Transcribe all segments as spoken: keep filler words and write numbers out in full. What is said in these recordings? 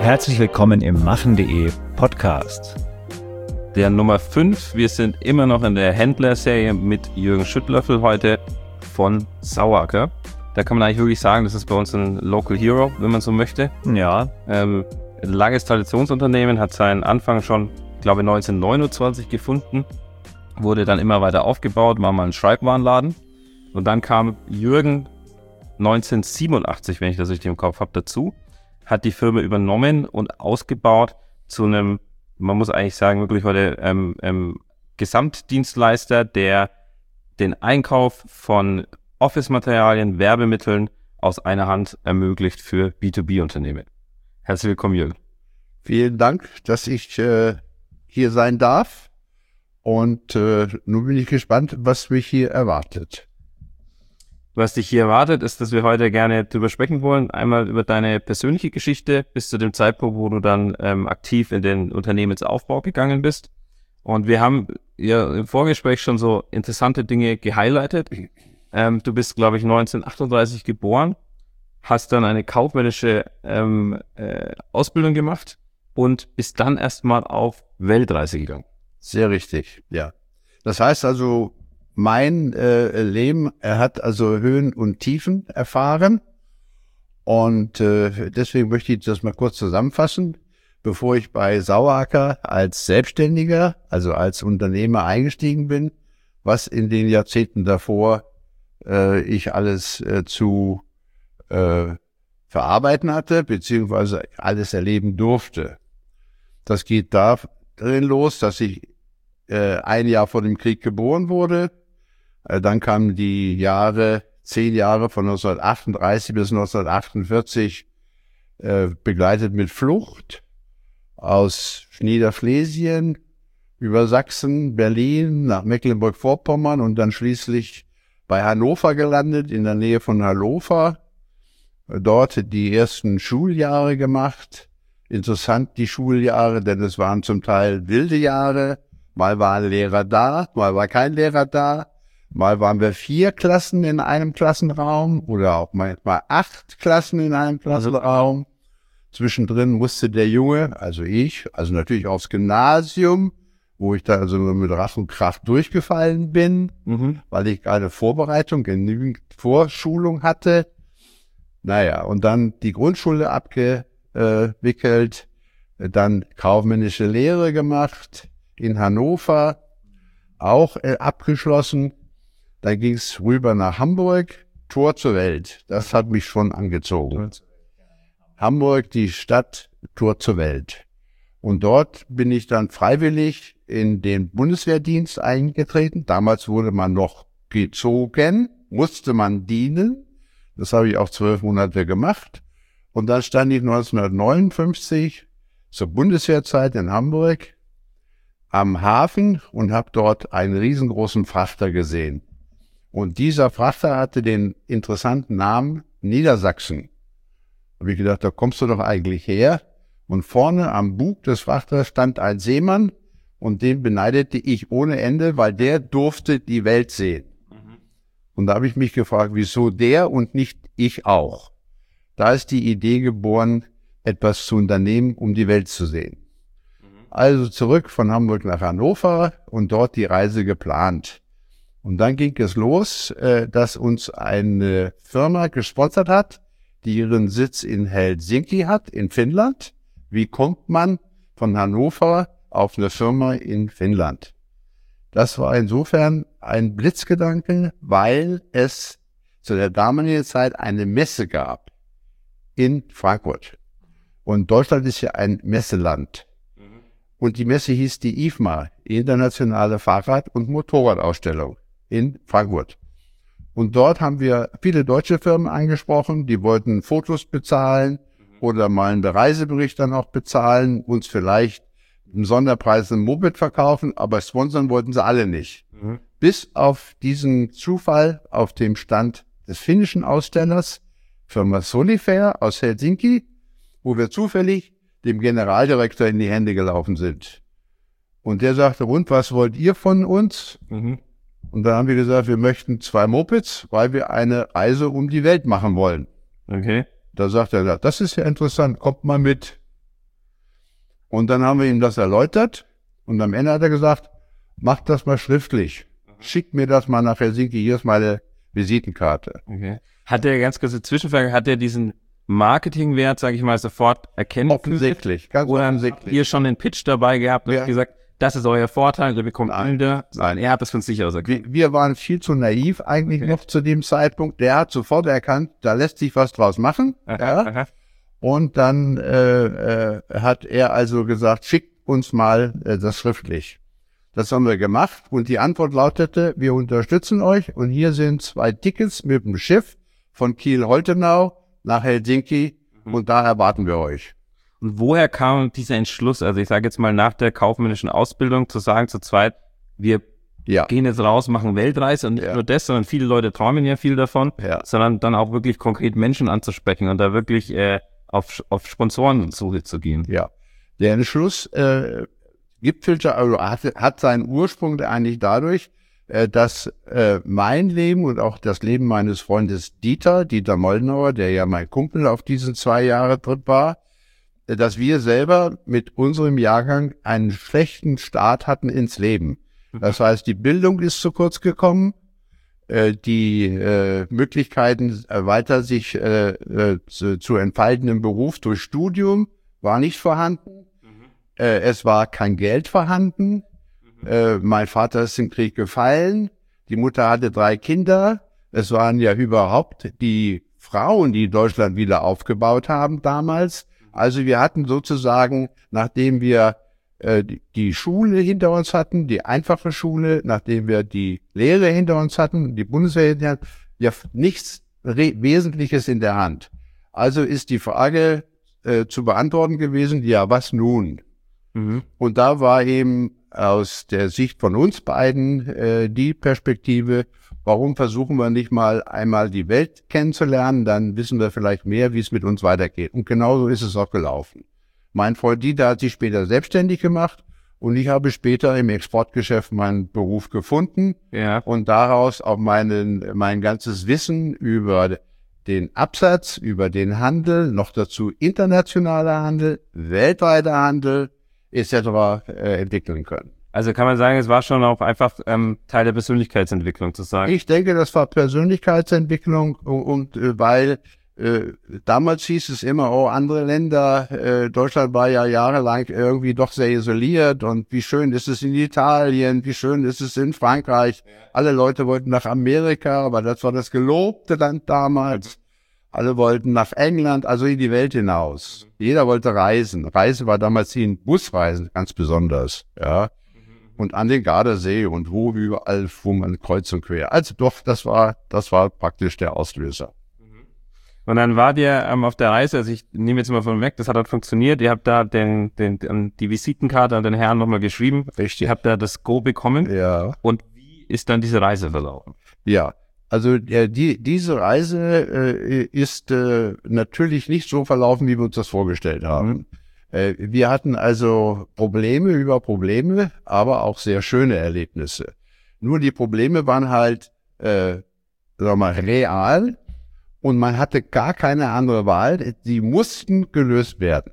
Herzlich willkommen im machen.de Podcast. Der Nummer fünf. Wir sind immer noch in der Händlerserie mit Jürgen Schüttlöffel heute von Saueracker. Da kann man eigentlich wirklich sagen, das ist bei uns ein Local Hero, wenn man so möchte. Ja. Ähm, ein langes Traditionsunternehmen, hat seinen Anfang schon, ich glaube, neunzehnhundertneunundzwanzig gefunden, wurde dann immer weiter aufgebaut, war mal ein Schreibwarenladen. Und dann kam Jürgen neunzehnhundertsiebenundachtzig, wenn ich das richtig im Kopf habe, dazu, hat die Firma übernommen und ausgebaut zu einem, man muss eigentlich sagen, wirklich heute ähm, ähm, Gesamtdienstleister, der den Einkauf von Office-Materialien, Werbemitteln aus einer Hand ermöglicht für B zwei B-Unternehmen. Herzlich willkommen, Jürgen. Vielen Dank, dass ich äh, hier sein darf. Und äh, nun bin ich gespannt, was mich hier erwartet. Was dich hier erwartet, ist, dass wir heute gerne drüber sprechen wollen. Einmal über deine persönliche Geschichte bis zu dem Zeitpunkt, wo du dann ähm, aktiv in den Unternehmensaufbau gegangen bist. Und wir haben ja im Vorgespräch schon so interessante Dinge gehighlightet. Ähm, du bist, glaube ich, neunzehnhundertachtunddreißig geboren, hast dann eine kaufmännische ähm, äh, Ausbildung gemacht und bist dann erstmal auf Weltreise gegangen. Sehr richtig, ja. Das heißt also, mein äh, Leben, er hat also Höhen und Tiefen erfahren. Und äh, deswegen möchte ich das mal kurz zusammenfassen. Bevor ich bei Saueracker als Selbstständiger, also als Unternehmer eingestiegen bin, was in den Jahrzehnten davor äh, ich alles äh, zu äh, verarbeiten hatte, beziehungsweise alles erleben durfte. Das geht darin los, dass ich äh, ein Jahr vor dem Krieg geboren wurde. Äh, dann kamen die Jahre, zehn Jahre von neunzehnhundertachtunddreißig bis neunzehnhundertachtundvierzig äh, begleitet mit Flucht aus Niederschlesien über Sachsen, Berlin nach Mecklenburg-Vorpommern und dann schließlich bei Hannover gelandet, in der Nähe von Hannover. Dort die ersten Schuljahre gemacht. Interessant die Schuljahre, denn es waren zum Teil wilde Jahre. Mal war ein Lehrer da, mal war kein Lehrer da. Mal waren wir vier Klassen in einem Klassenraum oder auch manchmal acht Klassen in einem Klassenraum. Zwischendrin musste der Junge, also ich, also natürlich aufs Gymnasium, wo ich da also mit Ach und Krach durchgefallen bin, mhm. weil ich keine Vorbereitung, genügend Vorschulung hatte. Naja, und dann die Grundschule abgewickelt, dann kaufmännische Lehre gemacht in Hannover, auch äh, abgeschlossen. Dann ging es rüber nach Hamburg, Tor zur Welt. Das hat mich schon angezogen. Hamburg, die Stadt, Tor zur Welt. Und dort bin ich dann freiwillig in den Bundeswehrdienst eingetreten. Damals wurde man noch gezogen, musste man dienen. Das habe ich auch zwölf Monate gemacht. Und dann stand ich neunzehnhundertneunundfünfzig zur Bundeswehrzeit in Hamburg am Hafen und habe dort einen riesengroßen Frachter gesehen. Und dieser Frachter hatte den interessanten Namen Niedersachsen. Da habe ich gedacht, da kommst du doch eigentlich her. Und vorne am Bug des Frachters stand ein Seemann und den beneidete ich ohne Ende, weil der durfte die Welt sehen. Mhm. Und da habe ich mich gefragt, wieso der und nicht ich auch? Da ist die Idee geboren, etwas zu unternehmen, um die Welt zu sehen. Mhm. Also zurück von Hamburg nach Hannover und dort die Reise geplant. Und dann ging es los, äh, dass uns eine Firma gesponsert hat, die ihren Sitz in Helsinki hat, in Finnland. Wie kommt man von Hannover auf eine Firma in Finnland? Das war insofern ein Blitzgedanke, weil es zu der damaligen Zeit eine Messe gab in Frankfurt. Und Deutschland ist ja ein Messeland. Mhm. Und die Messe hieß die I F M A, Internationale Fahrrad- und Motorradausstellung in Frankfurt. Und dort haben wir viele deutsche Firmen angesprochen, die wollten Fotos bezahlen oder mal einen Reisebericht dann auch bezahlen, uns vielleicht im Sonderpreis ein Moped verkaufen, aber sponsern wollten sie alle nicht. Mhm. Bis auf diesen Zufall auf dem Stand des finnischen Ausstellers, Firma Solifair aus Helsinki, wo wir zufällig dem Generaldirektor in die Hände gelaufen sind. Und der sagte, und was wollt ihr von uns? Mhm. Und dann haben wir gesagt, wir möchten zwei Mopeds, weil wir eine Reise um die Welt machen wollen. Okay. Da sagt er, das ist ja interessant, kommt mal mit. Und dann haben wir ihm das erläutert und am Ende hat er gesagt, mach das mal schriftlich. Schickt mir das mal nach Helsinki, hier ist meine Visitenkarte. Okay. Hat der, ganz kurze Zwischenfrage, hat der diesen Marketingwert, sage ich mal, sofort erkennen können? Offensichtlich, ganz Oder offensichtlich. habt ihr schon den Pitch dabei gehabt und Ja. gesagt, das ist euer Vorteil, ihr bekommt Nein. Bilder. Nein. Er hat das von sich aus erkannt. Wir, wir waren viel zu naiv eigentlich Okay. noch zu dem Zeitpunkt. Der hat sofort erkannt, da lässt sich was draus machen. Aha, Ja. aha. Und dann äh, äh, hat er also gesagt, schickt uns mal äh, das schriftlich. Das haben wir gemacht und die Antwort lautete, wir unterstützen euch und hier sind zwei Tickets mit dem Schiff von Kiel-Holtenau nach Helsinki Mhm. und da erwarten wir euch. Und woher kam dieser Entschluss, also ich sage jetzt mal nach der kaufmännischen Ausbildung, zu sagen zu zweit, wir Ja, gehen jetzt raus, machen Weltreise und nicht Ja. nur das, sondern viele Leute träumen ja viel davon, ja. sondern dann auch wirklich konkret Menschen anzusprechen und da wirklich äh, auf, auf Sponsorensuche zu gehen. Ja, der Entschluss äh, gipfelte, also hat, hat seinen Ursprung eigentlich dadurch, äh, dass äh, mein Leben und auch das Leben meines Freundes Dieter, Dieter Moldenauer, der ja mein Kumpel auf diesen zwei Jahre Trip war, äh, dass wir selber mit unserem Jahrgang einen schlechten Start hatten ins Leben. Das heißt, die Bildung ist zu kurz gekommen, äh, die äh, Möglichkeiten äh, weiter sich äh, äh, zu, zu entfalten im Beruf durch Studium war nicht vorhanden. Äh, es war kein Geld vorhanden. Äh, mein Vater ist im Krieg gefallen. Die Mutter hatte drei Kinder. Es waren ja überhaupt die Frauen, die Deutschland wieder aufgebaut haben damals. Also wir hatten sozusagen, nachdem wir äh, die, die Schule hinter uns hatten, die einfache Schule, nachdem wir die Lehre hinter uns hatten, die Bundeswehr hinter uns hatten, ja nichts Re- Wesentliches in der Hand. Also ist die Frage äh, zu beantworten gewesen, ja, was nun? Mhm. Und da war eben aus der Sicht von uns beiden äh, die Perspektive, warum versuchen wir nicht mal einmal die Welt kennenzulernen, dann wissen wir vielleicht mehr, wie es mit uns weitergeht. Und genauso ist es auch gelaufen. Mein Freund Dieter hat sich später selbstständig gemacht und ich habe später im Exportgeschäft meinen Beruf gefunden Ja. und daraus auch meinen, mein ganzes Wissen über den Absatz, über den Handel, noch dazu internationaler Handel, weltweiter Handel et cetera äh, entwickeln können. Also kann man sagen, es war schon auch einfach ähm, Teil der Persönlichkeitsentwicklung zu sagen. Ich denke, das war Persönlichkeitsentwicklung und, und äh, weil äh, damals hieß es immer, oh, andere Länder, äh, Deutschland war ja jahrelang irgendwie doch sehr isoliert und wie schön ist es in Italien, wie schön ist es in Frankreich. Alle Leute wollten nach Amerika, aber das war das gelobte Land damals. Alle wollten nach England, also in die Welt hinaus. Jeder wollte reisen. Reisen war damals die Busreisen ganz besonders, ja. Und an den Gardasee und wo überall fuhr man kreuz und quer. Also doch, das war, das war praktisch der Auslöser. Und dann wart ihr ähm, auf der Reise, also ich nehme jetzt mal von weg, das hat dann funktioniert, ihr habt da den, den, den, die Visitenkarte an den Herrn nochmal geschrieben, Richtig. ihr habt da das Go bekommen Ja. und wie ist dann diese Reise verlaufen? Ja. Also äh, die, diese Reise äh, ist äh, natürlich nicht so verlaufen, wie wir uns das vorgestellt haben. Äh, wir hatten also Probleme über Probleme, aber auch sehr schöne Erlebnisse. Nur die Probleme waren halt, äh, sagen wir mal, real und man hatte gar keine andere Wahl. Die mussten gelöst werden.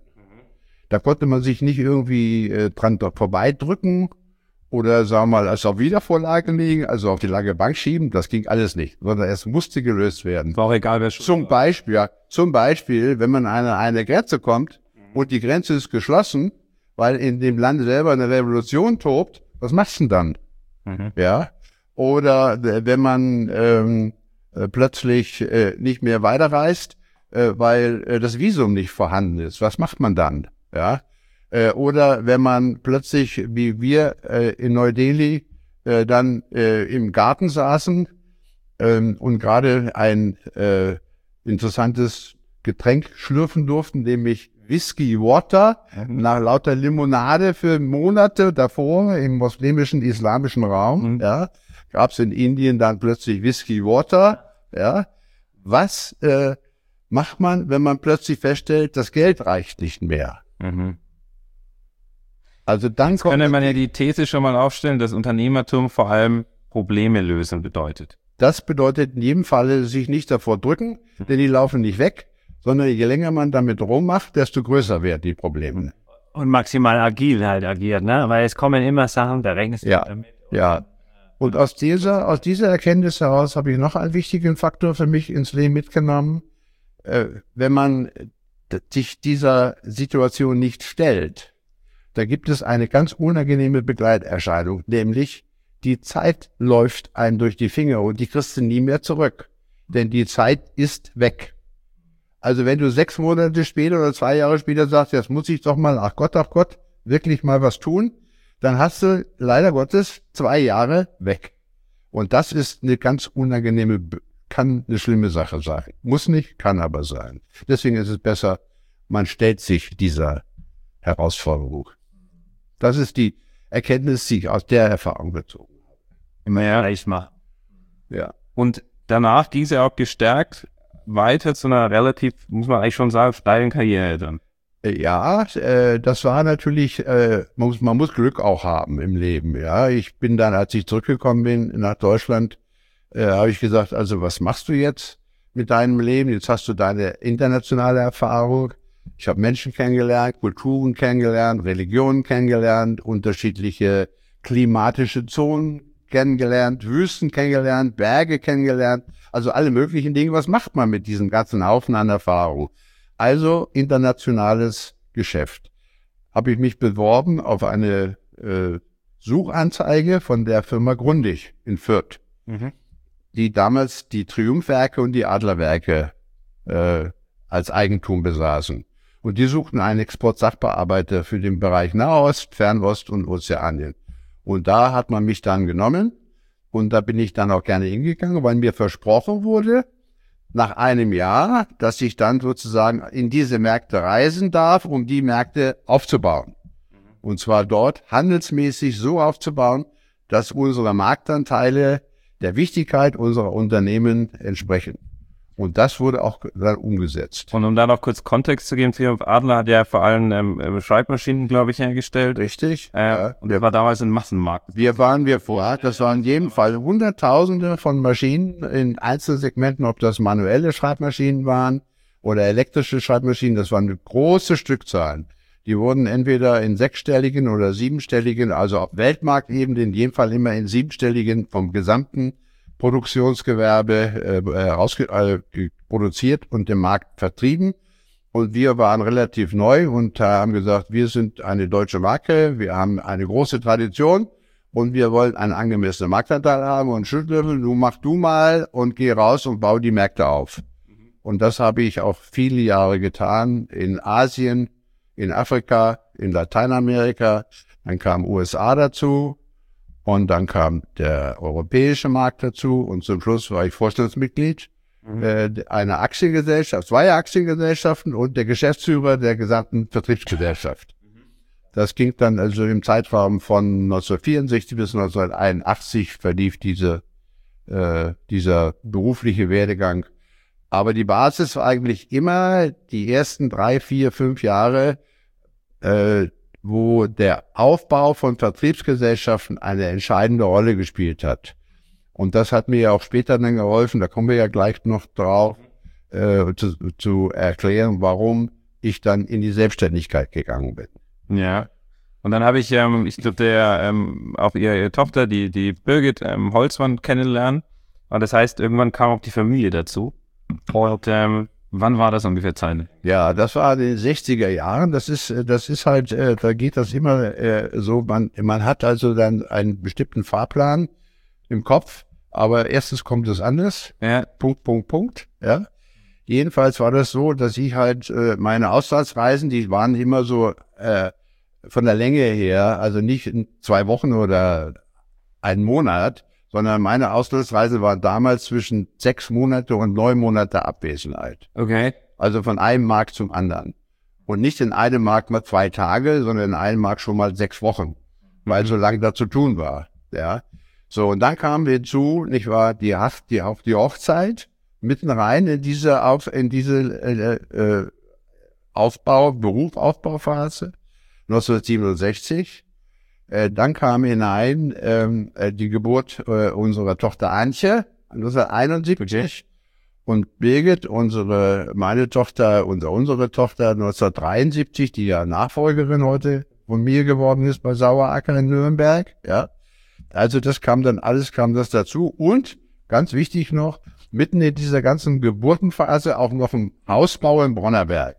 Da konnte man sich nicht irgendwie äh, dran vorbeidrücken oder sagen wir mal, als auf Wiedervorlage liegen, also auf die lange Bank schieben, das ging alles nicht, sondern es musste gelöst werden. War auch egal, wer schon Zum Beispiel, ja, zum Beispiel, wenn man an eine, eine Grenze kommt und die Grenze ist geschlossen, weil in dem Land selber eine Revolution tobt, was machst du denn dann? Mhm. Ja? Oder äh, wenn man ähm, äh, plötzlich äh, nicht mehr weiterreist, äh, weil äh, das Visum nicht vorhanden ist, was macht man dann? Ja? Äh, oder wenn man plötzlich, wie wir äh, in Neu-Delhi, äh, dann äh, im Garten saßen ähm, und gerade ein äh, interessantes Getränk schlürfen durften, nämlich Whisky Water, nach lauter Limonade für Monate davor im muslimischen, islamischen Raum, Mhm. ja, gab es in Indien dann plötzlich Whisky Water, ja. Was äh, macht man, wenn man plötzlich feststellt, das Geld reicht nicht mehr? Mhm. Also dann kommt Könnte man ja die These schon mal aufstellen, dass Unternehmertum vor allem Probleme lösen bedeutet. das bedeutet in jedem Falle sich nicht davor drücken, denn die laufen nicht weg, sondern je länger man damit rummacht, desto größer werden die Probleme. Und maximal agil halt agiert, ne? Weil es kommen immer Sachen, da rechnest du Ja, damit. ja. Und aus dieser, aus dieser Erkenntnis heraus habe ich noch einen wichtigen Faktor für mich ins Leben mitgenommen. Äh, wenn man sich dieser Situation nicht stellt, da gibt es eine ganz unangenehme Begleiterscheinung, nämlich die Zeit läuft einem durch die Finger und die kriegst du nie mehr zurück, denn die Zeit ist weg. Also wenn du sechs Monate später oder zwei Jahre später sagst, jetzt muss ich doch mal, ach Gott, ach Gott, wirklich mal was tun, dann hast du leider Gottes zwei Jahre weg. Und das ist eine ganz unangenehme, kann eine schlimme Sache sein. Muss nicht, kann aber sein. Deswegen ist es besser, man stellt sich dieser Herausforderung. Das ist die Erkenntnis, die ich aus der Erfahrung bezogen habe. Immer ja. Gleich mal. Ja. Und danach diese auch gestärkt weiter zu einer relativ, muss man eigentlich schon sagen, steilen Karriere dann. Ja, äh, das war natürlich, äh, man, muss, man muss Glück auch haben im Leben. Ja, ich bin dann, als ich zurückgekommen bin nach Deutschland, äh, habe ich gesagt, also was machst du jetzt mit deinem Leben? Jetzt hast du deine internationale Erfahrung. Ich habe Menschen kennengelernt, Kulturen kennengelernt, Religionen kennengelernt, unterschiedliche klimatische Zonen kennengelernt, Wüsten kennengelernt, Berge kennengelernt, also alle möglichen Dinge. Was macht man mit diesem ganzen Haufen an Erfahrung? Also internationales Geschäft. Habe ich mich beworben auf eine äh, Suchanzeige von der Firma Grundig in Fürth, Mhm. die damals die Triumphwerke und die Adlerwerke äh, als Eigentum besaßen. Und die suchten einen Exportsachbearbeiter für den Bereich Nahost, Fernost und Ozeanien. Und da hat man mich dann genommen und da bin ich dann auch gerne hingegangen, weil mir versprochen wurde, nach einem Jahr, dass ich dann sozusagen in diese Märkte reisen darf, um die Märkte aufzubauen. Und zwar dort handelsmäßig so aufzubauen, dass unsere Marktanteile der Wichtigkeit unserer Unternehmen entsprechen. Und das wurde auch dann umgesetzt. Und um da noch kurz Kontext zu geben, Triumph Adler hat ja vor allem ähm, Schreibmaschinen, glaube ich, hergestellt. Richtig? Äh, Ja. Und der war damals ein Massenmarkt. Wir waren wir vor, das waren in jedem Fall Hunderttausende von Maschinen in Einzelsegmenten, ob das manuelle Schreibmaschinen waren oder elektrische Schreibmaschinen, das waren große Stückzahlen. Die wurden entweder in sechsstelligen oder siebenstelligen, also auf Weltmarktebene, in jedem Fall immer in siebenstelligen vom gesamten Produktionsgewerbe äh, rausge- äh, produziert und im Markt vertrieben. Und wir waren relativ neu und äh, haben gesagt, wir sind eine deutsche Marke, wir haben eine große Tradition und wir wollen einen angemessenen Marktanteil haben und Schüttlöffel, du mach du mal und geh raus und bau die Märkte auf. Und das habe ich auch viele Jahre getan in Asien, in Afrika, in Lateinamerika, dann kam U S A dazu. Und dann kam der europäische Markt dazu und zum Schluss war ich Vorstandsmitglied mhm. äh, einer Aktiengesellschaft, zwei Aktiengesellschaften und der Geschäftsführer der gesamten Vertriebsgesellschaft. Mhm. Das ging dann also im Zeitraum von neunzehnhundertvierundsechzig bis neunzehnhunderteinundachtzig verlief diese, äh, dieser berufliche Werdegang. Aber die Basis war eigentlich immer die ersten drei, vier, fünf Jahre, äh, wo der Aufbau von Vertriebsgesellschaften eine entscheidende Rolle gespielt hat. Und das hat mir ja auch später dann geholfen, da kommen wir ja gleich noch drauf, äh, zu, zu erklären, warum ich dann in die Selbstständigkeit gegangen bin. Ja. Und dann habe ich, ähm, ich glaube, der ähm, auch ihre, ihre Tochter, die, die Birgit ähm, Holzmann kennenlernen. Und das heißt, irgendwann kam auch die Familie dazu. Und ähm, wann war das ungefähr Zeit? Ja, das war in den sechziger Jahren. Das ist, das ist halt, äh, da geht das immer äh, so, man, man hat also dann einen bestimmten Fahrplan im Kopf, aber erstens kommt es anders. Ja. Punkt, Punkt, Punkt. Ja. Jedenfalls war das so, dass ich halt äh, meine Auslandsreisen, die waren immer so äh, von der Länge her, also nicht in zwei Wochen oder einen Monat, sondern meine Auslandsreise war damals zwischen sechs Monate und neun Monate Abwesenheit. Okay. Also von einem Markt zum anderen. Und nicht in einem Markt mal zwei Tage, sondern in einem Markt schon mal sechs Wochen, weil mhm. so lange da zu tun war. Ja. So, und dann kamen wir hinzu, nicht wahr, die, die, auf die Hochzeit, mitten rein in diese, auf, in diese äh, äh, Aufbau, Berufaufbauphase, neunzehnhundertsiebenundsechzig. Äh, dann kam hinein ähm, äh, die Geburt äh, unserer Tochter Antje, neunzehnhunderteinundsiebzig. Und Birgit, unsere, meine Tochter, unsere, unsere Tochter neunzehnhundertdreiundsiebzig, die ja Nachfolgerin heute von mir geworden ist bei Saueracker in Nürnberg, ja. Also das kam dann, alles kam das dazu. Und ganz wichtig noch, mitten in dieser ganzen Geburtenphase auch noch ein Hausbau in Bronnerberg.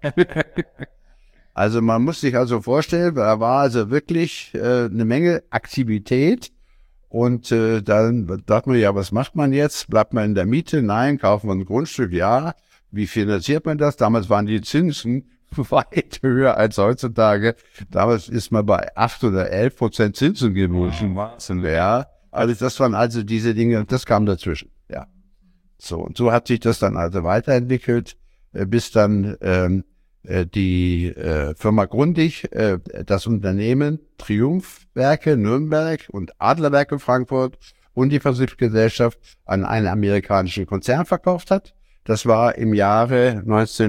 Also man muss sich also vorstellen, da war also wirklich äh, eine Menge Aktivität. Und äh, dann dachte man, ja, was macht man jetzt? Bleibt man in der Miete? Nein. Kaufen wir ein Grundstück? Ja. Wie finanziert man das? Damals waren die Zinsen weit höher als heutzutage. Damals ist man bei acht oder elf Prozent Zinsen gewesen. Wahnsinn. Ja, also das waren also diese Dinge, das kam dazwischen. Ja. So, und so hat sich das dann also weiterentwickelt, äh, bis dann ähm, äh, die äh, Firma Grundig, äh, das Unternehmen Triumphwerke Nürnberg und Adlerwerke Frankfurt und die Vertriebsgesellschaft an einen amerikanischen Konzern verkauft hat. Das war im Jahre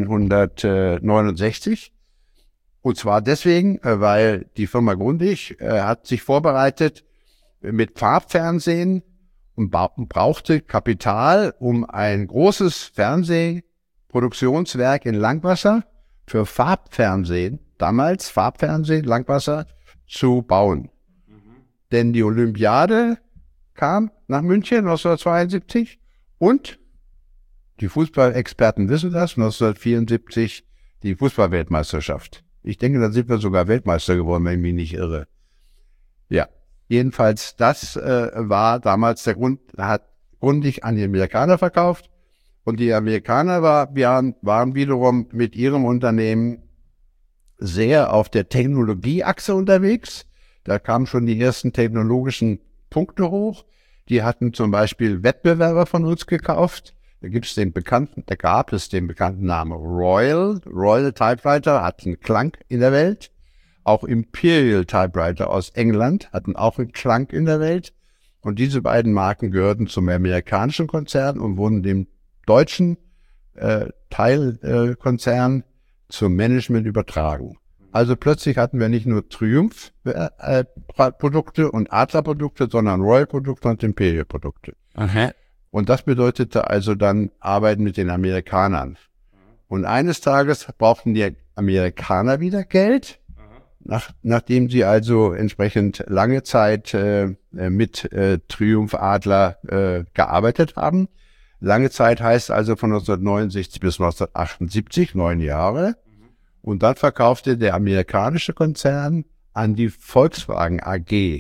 neunzehnhundertneunundsechzig. Und zwar deswegen, äh, weil die Firma Grundig äh, hat sich vorbereitet mit Farbfernsehen und brauchte Kapital, um ein großes Fernsehproduktionswerk in Langwasser für Farbfernsehen, damals Farbfernsehen, Langwasser, zu bauen. Mhm. Denn die Olympiade kam nach München neunzehnhundertzweiundsiebzig und die Fußballexperten wissen das, neunzehnhundertvierundsiebzig die Fußballweltmeisterschaft. Ich denke, dann sind wir sogar Weltmeister geworden, wenn ich mich nicht irre. Ja. Jedenfalls, das äh, war damals der Grund, hat Grundig an die Amerikaner verkauft und die Amerikaner war, waren, waren wiederum mit ihrem Unternehmen sehr auf der Technologieachse unterwegs. Da kamen schon die ersten technologischen Punkte hoch. Die hatten zum Beispiel Wettbewerber von uns gekauft. Da gibt's den bekannten, da gab es den bekannten Namen Royal. Royal Typewriter hat einen Klang in der Welt. Auch Imperial Typewriter aus England hatten auch einen Klang in der Welt. Und diese beiden Marken gehörten zum amerikanischen Konzern und wurden dem deutschen äh, Teilkonzern äh, zum Management übertragen. Also plötzlich hatten wir nicht nur Triumph-Produkte äh, und Adler-Produkte, sondern Royal-Produkte und Imperial-Produkte. Okay. Und das bedeutete also dann Arbeiten mit den Amerikanern. Und eines Tages brauchten die Amerikaner wieder Geld, nach, nachdem sie also entsprechend lange Zeit äh, mit äh, Triumph Adler äh, gearbeitet haben. Lange Zeit heißt also von neunzehnhundertneunundsechzig bis neunzehnhundertachtundsiebzig, neun Jahre. Und dann verkaufte der amerikanische Konzern an die Volkswagen A G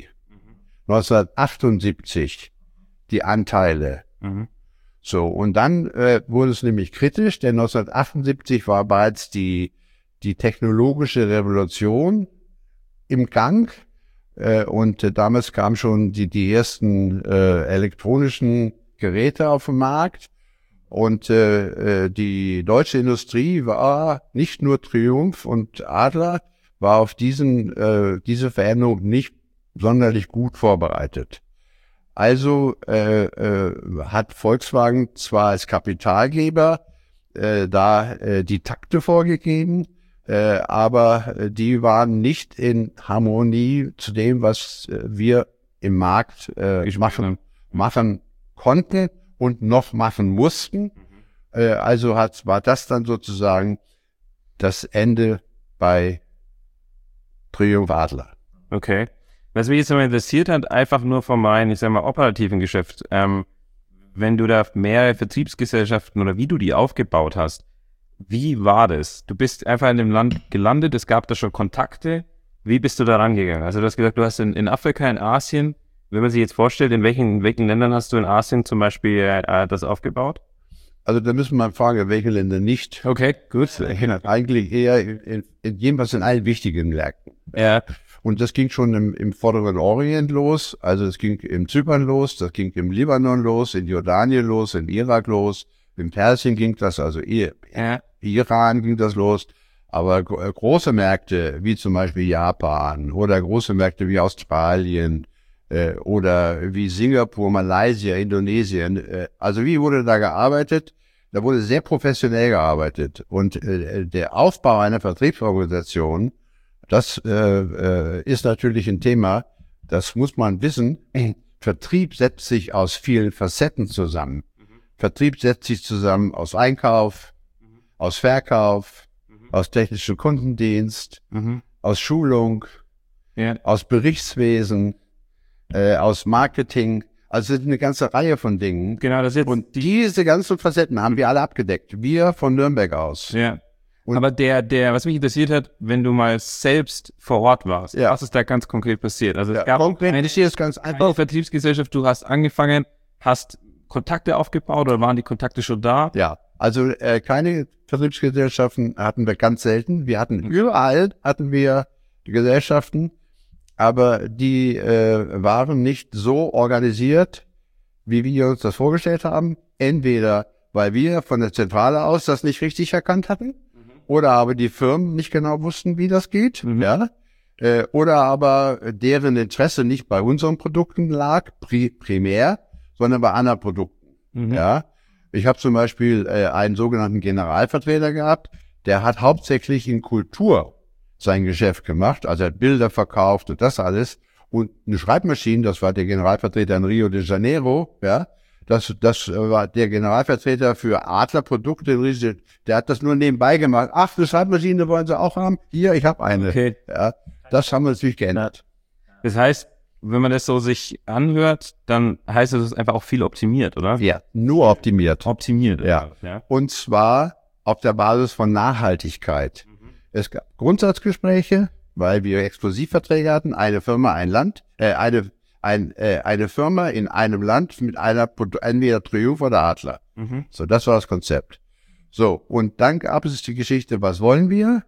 neunzehnhundertachtundsiebzig die Anteile. Mhm. So, und dann äh, wurde es nämlich kritisch, denn neunzehnhundertachtundsiebzig war bereits die, die technologische Revolution im Gang. Äh, und äh, damals kamen schon die, die ersten äh, elektronischen Geräte auf den Markt. Und äh, äh, die deutsche Industrie war nicht nur Triumph und Adler, war auf diesen äh, diese Veränderung nicht sonderlich gut vorbereitet. Also äh, äh, hat Volkswagen zwar als Kapitalgeber äh, da äh, die Takte vorgegeben, äh, aber äh, die waren nicht in Harmonie zu dem, was äh, wir im Markt äh, machen, machen konnten und noch machen mussten. Mhm. Äh, also hat, war das dann sozusagen das Ende bei Triumph Adler. Okay. Was mich jetzt noch interessiert hat, einfach nur von meinem, ich sag mal, operativen Geschäft, ähm, wenn du da mehrere Vertriebsgesellschaften oder wie du die aufgebaut hast, wie war das? Du bist einfach in dem Land gelandet, es gab da schon Kontakte. Wie bist du da rangegangen? Also du hast gesagt, du hast in, in Afrika, in Asien, wenn man sich jetzt vorstellt, in welchen, in welchen Ländern hast du in Asien zum Beispiel äh, das aufgebaut? Also da müssen wir fragen, in welche Länder nicht. Okay, gut. Eigentlich eher in, in jedenfalls in allen wichtigen Märkten. Ja. Und das ging schon im, im Vorderen Orient los, also es ging im Zypern los, das ging im Libanon los, in Jordanien los, in Irak los, in Persien ging das, also I- ja. Iran ging das los. Aber gro- große Märkte wie zum Beispiel Japan oder große Märkte wie Australien äh, oder wie Singapur, Malaysia, Indonesien, äh, also wie wurde da gearbeitet? Da wurde sehr professionell gearbeitet. Und äh, der Aufbau einer Vertriebsorganisation, das äh, äh, ist natürlich ein Thema, das muss man wissen. Vertrieb setzt sich aus vielen Facetten zusammen. Vertrieb setzt sich zusammen aus Einkauf, mhm. aus Verkauf, mhm. aus technischem Kundendienst, mhm. aus Schulung, ja. aus Berichtswesen, äh, aus Marketing. Also es ist eine ganze Reihe von Dingen. Genau, das jetzt und diese ganzen Facetten haben wir alle abgedeckt. Wir von Nürnberg aus. Ja. Und aber der, der, was mich interessiert hat, wenn du mal selbst vor Ort warst, ja. was ist da ganz konkret passiert? Also es ja, gab konkret eine, ist ganz einfach. eine Vertriebsgesellschaft, du hast angefangen, hast Kontakte aufgebaut oder waren die Kontakte schon da? Ja, also äh, keine Vertriebsgesellschaften hatten wir ganz selten. Wir hatten überall hatten wir Gesellschaften, aber die äh, waren nicht so organisiert, wie wir uns das vorgestellt haben. Entweder weil wir von der Zentrale aus das nicht richtig erkannt hatten, oder aber die Firmen nicht genau wussten, wie das geht, mhm. ja, äh, oder aber deren Interesse nicht bei unseren Produkten lag, pri primär, sondern bei anderen Produkten, mhm. ja. Ich habe zum Beispiel äh, einen sogenannten Generalvertreter gehabt, der hat hauptsächlich in Kultur sein Geschäft gemacht, also er hat Bilder verkauft und das alles, und eine Schreibmaschine, das war der Generalvertreter in Rio de Janeiro, ja, Das, das war der Generalvertreter für Adlerprodukte in Rio. Der hat das nur nebenbei gemacht. Ach, eine Schreibmaschine wollen Sie auch haben? Hier, ich habe eine. Okay. Ja, das haben wir natürlich geändert. Das heißt, wenn man das so sich anhört, dann heißt das, es ist einfach auch viel optimiert, oder? Ja, nur optimiert. Optimiert. Ja. ja. Und zwar auf der Basis von Nachhaltigkeit. Mhm. Es gab Grundsatzgespräche, weil wir Exklusivverträge hatten, eine Firma, ein Land, äh, eine Ein, äh, eine Firma in einem Land mit einer, entweder Triumph oder Adler. Mhm. So, das war das Konzept. So, und dann gab es die Geschichte, was wollen wir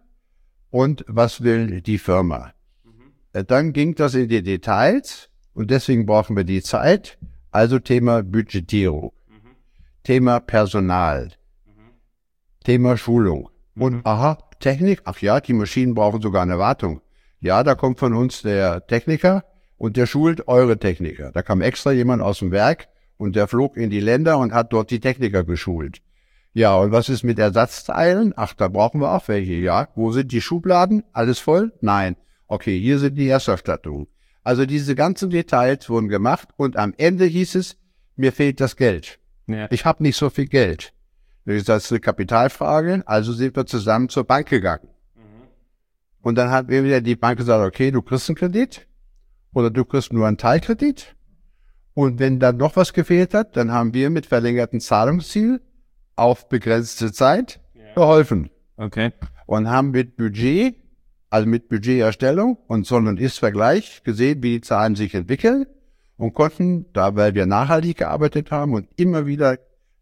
und was will die Firma. Mhm. Äh, dann ging das in die Details und deswegen brauchen wir die Zeit. Also Thema Budgetierung, mhm. Thema Personal, mhm. Thema Schulung mhm. und aha, Technik, ach ja, die Maschinen brauchen sogar eine Wartung. Ja, da kommt von uns der Techniker, und der schult eure Techniker. Da kam extra jemand aus dem Werk und der flog in die Länder und hat dort die Techniker geschult. Ja, und was ist mit Ersatzteilen? Ach, da brauchen wir auch welche. Ja, wo sind die Schubladen? Alles voll? Nein. Okay, hier sind die Erstausstattungen. Also diese ganzen Details wurden gemacht und am Ende hieß es, mir fehlt das Geld. Ja. Ich habe nicht so viel Geld. Das ist eine Kapitalfrage, also sind wir zusammen zur Bank gegangen. Mhm. Und dann hat mir wieder die Bank gesagt, okay, du kriegst einen Kredit. Oder du kriegst nur einen Teilkredit. Und wenn dann noch was gefehlt hat, dann haben wir mit verlängertem Zahlungsziel auf begrenzte Zeit yeah. geholfen. Okay. Und haben mit Budget, also mit Budgeterstellung und Soll- und Ist-Vergleich gesehen, wie die Zahlen sich entwickeln und konnten, da weil wir nachhaltig gearbeitet haben und immer wieder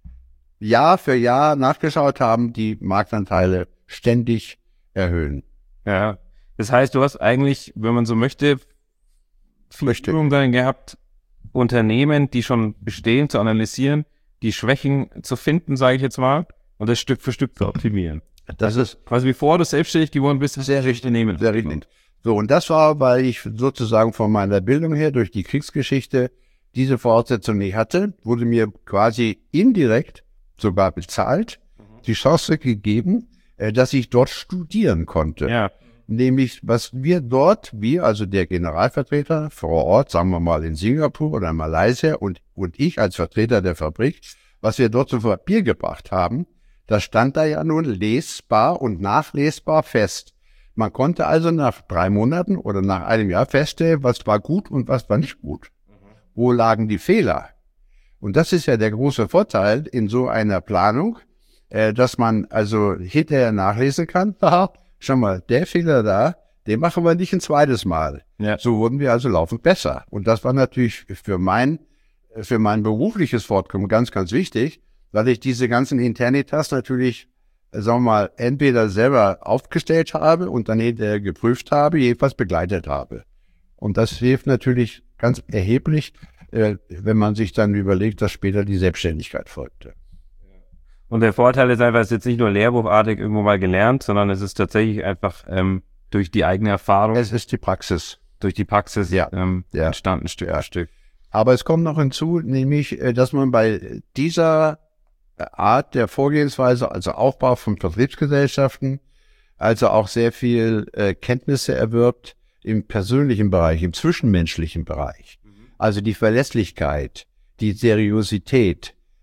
Jahr für Jahr nachgeschaut haben, die Marktanteile ständig erhöhen. Ja, das heißt, du hast eigentlich, wenn man so möchte, viel Übung darin gehabt, Unternehmen, die schon bestehen, zu analysieren, die Schwächen zu finden, sage ich jetzt mal, und das Stück für Stück zu optimieren. Das ist quasi bevor du selbstständig geworden bist, sehr richtig nehmen. Sehr richtig. So, und das war, weil ich sozusagen von meiner Bildung her durch die Kriegsgeschichte diese Voraussetzung nicht hatte, wurde mir quasi indirekt sogar bezahlt, mhm. die Chance gegeben, dass ich dort studieren konnte. Ja. Nämlich, was wir dort, wir, also der Generalvertreter vor Ort, sagen wir mal in Singapur oder in Malaysia und, und ich als Vertreter der Fabrik, was wir dort zu Papier gebracht haben, das stand da ja nun lesbar und nachlesbar fest. Man konnte also nach drei Monaten oder nach einem Jahr feststellen, was war gut und was war nicht gut. Mhm. Wo lagen die Fehler? Und das ist ja der große Vorteil in so einer Planung, äh, dass man also hinterher nachlesen kann, haha, schau mal, der Fehler da, den machen wir nicht ein zweites Mal. Ja. So wurden wir also laufend besser. Und das war natürlich für mein, für mein berufliches Fortkommen ganz, ganz wichtig, weil ich diese ganzen Internitas natürlich, sagen wir mal, entweder selber aufgestellt habe und dann hinterher geprüft habe, jedenfalls begleitet habe. Und das hilft natürlich ganz erheblich, äh, wenn man sich dann überlegt, dass später die Selbstständigkeit folgte. Und der Vorteil ist einfach, es ist jetzt nicht nur lehrbuchartig irgendwo mal gelernt, sondern es ist tatsächlich einfach ähm, durch die eigene Erfahrung. Es ist die Praxis. Durch die Praxis ja. Ähm, ja. entstanden, Stück für Stück. Aber es kommt noch hinzu, nämlich, dass man bei dieser Art der Vorgehensweise, also Aufbau von Vertriebsgesellschaften, also auch sehr viel äh, Kenntnisse erwirbt im persönlichen Bereich, im zwischenmenschlichen Bereich. Mhm. Also die Verlässlichkeit, die Seriosität,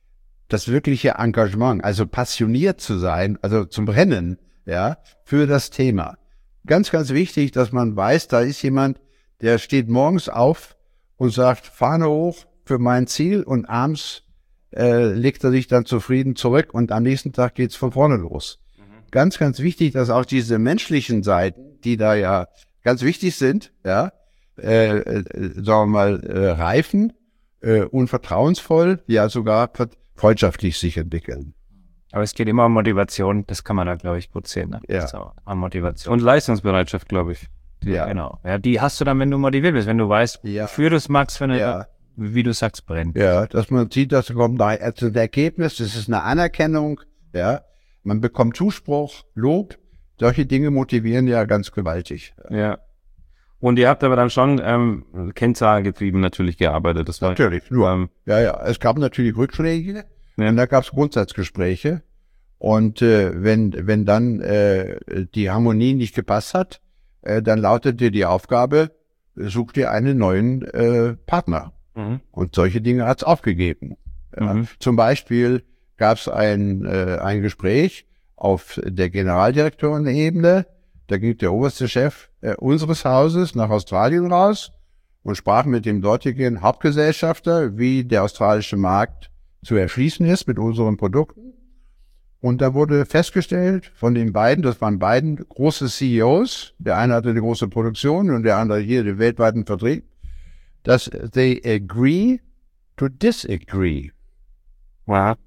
das wirkliche Engagement, also passioniert zu sein, also zum Brennen, ja, für das Thema. Ganz, ganz wichtig, dass man weiß, da ist jemand, der steht morgens auf und sagt, Fahne hoch für mein Ziel und abends äh, legt er sich dann zufrieden zurück und am nächsten Tag geht's von vorne los. Mhm. Ganz, ganz wichtig, dass auch diese menschlichen Seiten, die da ja ganz wichtig sind, ja, äh, äh, sagen wir mal, äh, reifen äh, und vertrauensvoll, ja sogar freundschaftlich sich entwickeln. Aber es geht immer um Motivation, das kann man da, glaube ich, gut sehen. Ne? Ja. So, an Motivation. Und Leistungsbereitschaft, glaube ich. Ja. Genau. Ja, die hast du dann, wenn du motiviert bist, wenn du weißt, Ja. wofür du es magst, wenn Ja. du, wie du sagst, brennt. Ja, dass man sieht, dass kommt ein also ein Ergebnis, das ist eine Anerkennung, ja. Man bekommt Zuspruch, Lob. Solche Dinge motivieren ja ganz gewaltig. Ja. Und ihr habt aber dann schon ähm, kennzahlengetrieben natürlich gearbeitet. Das war, Natürlich, nur. Ähm, Ja, ja, es gab natürlich Rückschläge Ja. und da gab es Grundsatzgespräche. Und äh, wenn wenn dann äh, die Harmonie nicht gepasst hat, äh, dann lautete die Aufgabe, such dir einen neuen äh, Partner. mhm. Und solche Dinge hat es aufgegeben. Ja. Mhm. Zum Beispiel gab es ein, äh, ein Gespräch auf der Generaldirektorenebene. Da ging der oberste Chef äh, unseres Hauses nach Australien raus und sprach mit dem dortigen Hauptgesellschafter, wie der australische Markt zu erschließen ist mit unseren Produkten. Und da wurde festgestellt von den beiden, das waren beiden große C E Os, der eine hatte eine große Produktion und der andere hier den weltweiten Vertrieb, dass they agree to disagree. Ja.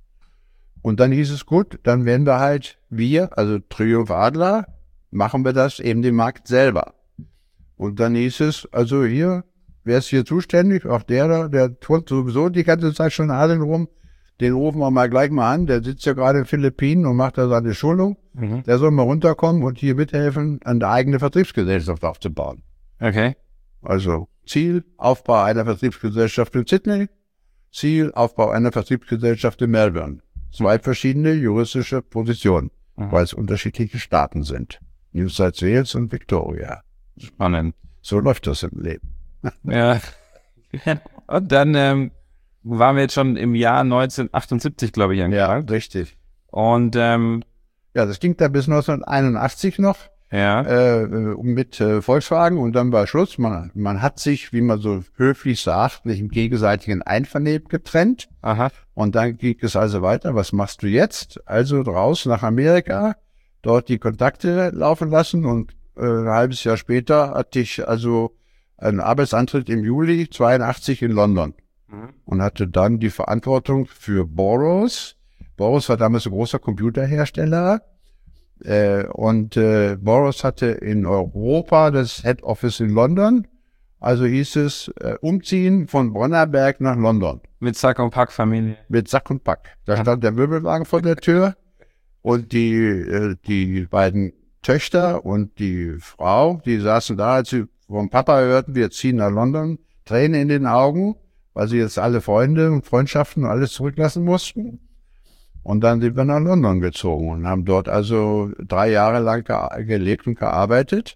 Und dann hieß es, gut, dann werden wir halt, wir, also Triumph Adler, machen wir das eben den Markt selber. Und dann hieß es, also hier, wer ist hier zuständig? Auch der da, der turnt sowieso die ganze Zeit schon Adeln rum. Den rufen wir mal gleich mal an. Der sitzt ja gerade in den Philippinen und macht da seine Schulung. Mhm. Der soll mal runterkommen und hier mithelfen, eine eigene Vertriebsgesellschaft aufzubauen. Okay. Also Ziel, Aufbau einer Vertriebsgesellschaft in Sydney. Ziel, Aufbau einer Vertriebsgesellschaft in Melbourne. Zwei verschiedene juristische Positionen, Mhm. weil es unterschiedliche Staaten sind. New South Wales und Victoria. Spannend. So läuft das im Leben. Ja. Und dann ähm, waren wir jetzt schon im Jahr neunzehnhundertachtundsiebzig, glaube ich, angelangt. richtig. Und ähm, Ja, das ging da bis neunzehnhunderteinundachtzig noch ja. äh, mit äh, Volkswagen und dann war Schluss. Man, man hat sich, wie man so höflich sagt, nicht im gegenseitigen Einvernehmen getrennt. Aha. Und dann ging es also weiter. Was machst du jetzt? Also raus nach Amerika, dort die Kontakte laufen lassen und äh, ein halbes Jahr später hatte ich also einen Arbeitsantritt im Juli zweiundachtzig in London Mhm. und hatte dann die Verantwortung für Boros. Boros war damals ein großer Computerhersteller äh, und äh, Boros hatte in Europa das Head Office in London. Also hieß es äh, umziehen von Bronnerberg nach London. Mit Sack und Pack Familie. Mit Sack und Pack. Da stand der Möbelwagen vor der Tür und die, äh, die beiden Töchter und die Frau, die saßen da, als sie vom Papa hörten, wir ziehen nach London, Tränen in den Augen, weil sie jetzt alle Freunde und Freundschaften und alles zurücklassen mussten. Und dann sind wir nach London gezogen und haben dort also drei Jahre lang ge- gelebt und gearbeitet.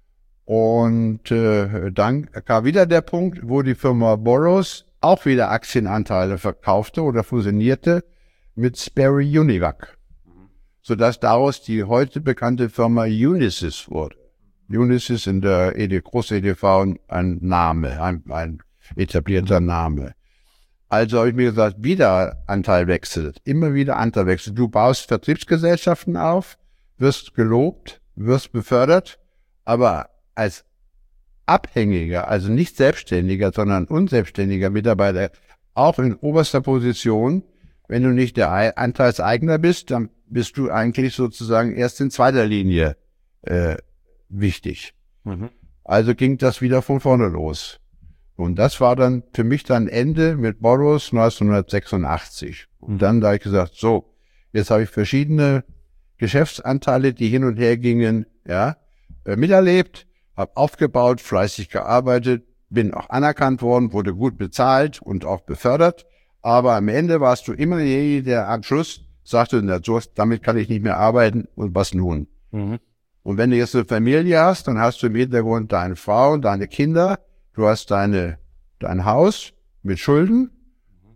Und äh, dann kam wieder der Punkt, wo die Firma Boros auch wieder Aktienanteile verkaufte oder fusionierte mit Sperry Univac, sodass daraus die heute bekannte Firma Unisys wurde. Unisys in der E D, Groß-E D V ein Name, ein, ein etablierter Name. Also habe ich mir gesagt, wieder Anteilwechsel, immer wieder Anteilwechsel. Du baust Vertriebsgesellschaften auf, wirst gelobt, wirst befördert, aber als Abhängiger, also nicht Selbstständiger, sondern unselbstständiger Mitarbeiter, auch in oberster Position, wenn du nicht der Anteilseigner bist, dann bist du eigentlich sozusagen erst in zweiter Linie äh, wichtig. Mhm. Also ging das wieder von vorne los. Und das war dann für mich dann Ende mit Boros neunzehnhundertsechsundachtzig. Und dann da habe ich gesagt, so, jetzt habe ich verschiedene Geschäftsanteile, die hin und her gingen, ja, äh, miterlebt, habe aufgebaut, fleißig gearbeitet, bin auch anerkannt worden, wurde gut bezahlt und auch befördert. Aber am Ende warst du immer derjenige, der am Schluss sagte, na, so, damit kann ich nicht mehr arbeiten und was nun? Mhm. Und wenn du jetzt eine Familie hast, dann hast du im Hintergrund deine Frau, deine Kinder, du hast deine, dein Haus mit Schulden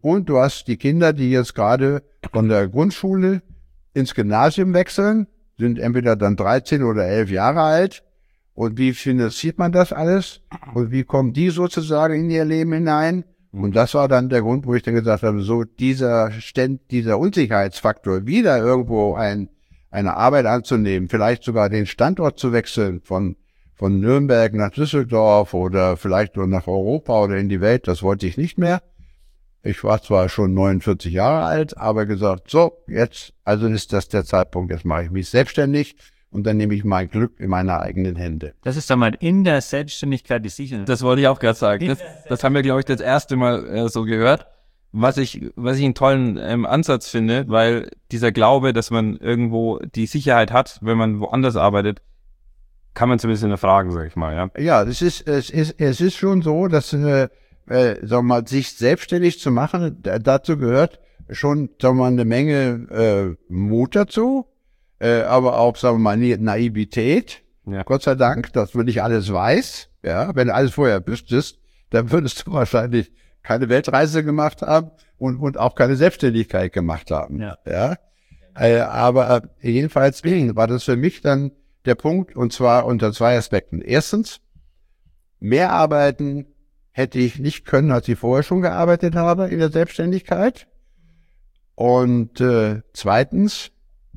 und du hast die Kinder, die jetzt gerade von der Grundschule ins Gymnasium wechseln, sind entweder dann dreizehn oder elf Jahre alt. Und wie finanziert man das alles? Und wie kommen die sozusagen in ihr Leben hinein? Und das war dann der Grund, wo ich dann gesagt habe, so dieser Ständ, dieser Unsicherheitsfaktor, wieder irgendwo ein, eine Arbeit anzunehmen, vielleicht sogar den Standort zu wechseln von, von Nürnberg nach Düsseldorf oder vielleicht nur nach Europa oder in die Welt, das wollte ich nicht mehr. Ich war zwar schon neunundvierzig Jahre alt, aber gesagt, so, jetzt, also ist das der Zeitpunkt, jetzt mache ich mich selbstständig. Und dann nehme ich mein Glück in meine eigenen Hände. Das ist dann mal in der Selbstständigkeit die Sicherheit. Das wollte ich auch gerade sagen. Das, das haben wir, glaube ich, das erste Mal äh, so gehört. Was ich, was ich einen tollen ähm, Ansatz finde, weil dieser Glaube, dass man irgendwo die Sicherheit hat, wenn man woanders arbeitet, kann man zumindest hinterfragen, sag ich mal. Ja, ja, das ist, es ist, es ist schon so, dass, äh, äh, sagen wir mal, sich selbstständig zu machen, da, dazu gehört schon, sagen wir mal, eine Menge äh, Mut dazu. Äh, aber auch, sagen wir mal, Naivität. Ja. Gott sei Dank, dass du nicht alles weißt. Ja, wenn du alles vorher wüsstest, dann würdest du wahrscheinlich keine Weltreise gemacht haben und, und auch keine Selbstständigkeit gemacht haben. Ja. Ja? Äh, aber äh, jedenfalls war das für mich dann der Punkt, und zwar unter zwei Aspekten. Erstens, mehr arbeiten hätte ich nicht können, als ich vorher schon gearbeitet habe in der Selbstständigkeit. Und äh, zweitens,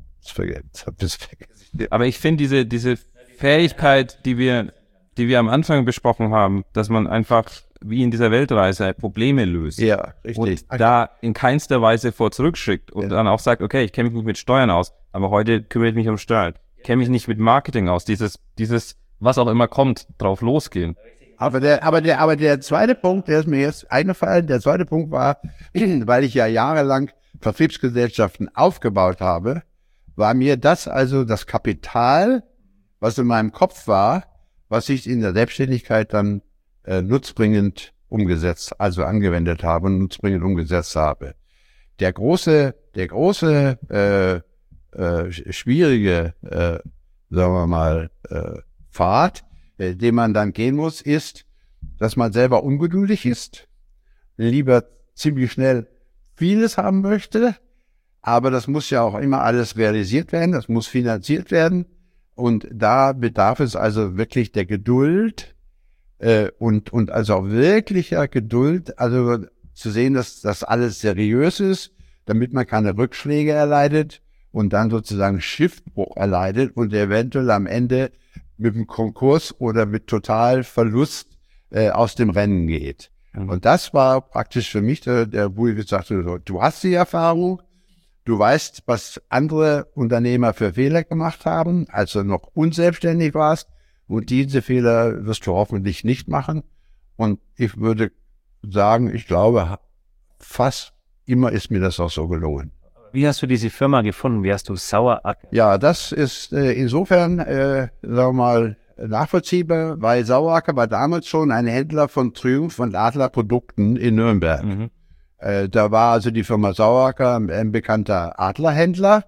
aber ich finde diese, diese Fähigkeit, die wir, die wir am Anfang besprochen haben, dass man einfach wie in dieser Weltreise Probleme löst. Ja, richtig. Und da in keinster Weise vor zurückschickt und ja. dann auch sagt, okay, ich kenne mich nicht mit Steuern aus, aber heute kümmere ich mich um Steuern. Ich kenne mich nicht mit Marketing aus. Dieses, dieses, was auch immer kommt, drauf losgehen. Aber der, aber der, aber der zweite Punkt, der ist mir jetzt eingefallen, der zweite Punkt war, weil ich ja jahrelang Vertriebsgesellschaften aufgebaut habe, war mir das also das Kapital, was in meinem Kopf war, was ich in der Selbstständigkeit dann äh, nutzbringend umgesetzt, also angewendet habe und nutzbringend umgesetzt habe. Der große, der große, äh, äh, schwierige, äh, sagen wir mal, äh, Pfad, äh, den man dann gehen muss, ist, dass man selber ungeduldig ist, lieber ziemlich schnell vieles haben möchte. Aber das muss ja auch immer alles realisiert werden, das muss finanziert werden. Und da bedarf es also wirklich der Geduld äh, und, und also auch wirklicher Geduld, also zu sehen, dass das alles seriös ist, damit man keine Rückschläge erleidet und dann sozusagen Schiffbruch erleidet und eventuell am Ende mit dem Konkurs oder mit Totalverlust äh, aus dem Rennen geht. Mhm. Und das war praktisch für mich der, der wo ich gesagt habe, so, du hast die Erfahrung, du weißt, was andere Unternehmer für Fehler gemacht haben, als du noch unselbstständig warst. Und diese Fehler wirst du hoffentlich nicht machen. Und ich würde sagen, ich glaube, fast immer ist mir das auch so gelungen. Wie hast du diese Firma gefunden? Wie hast du Saueracker? Ja, das ist äh, insofern, äh, sagen wir mal, nachvollziehbar, weil Saueracker war damals schon ein Händler von Triumph und Adler Produkten in Nürnberg. Mhm. Äh, da war also die Firma Saueracker ein bekannter Adlerhändler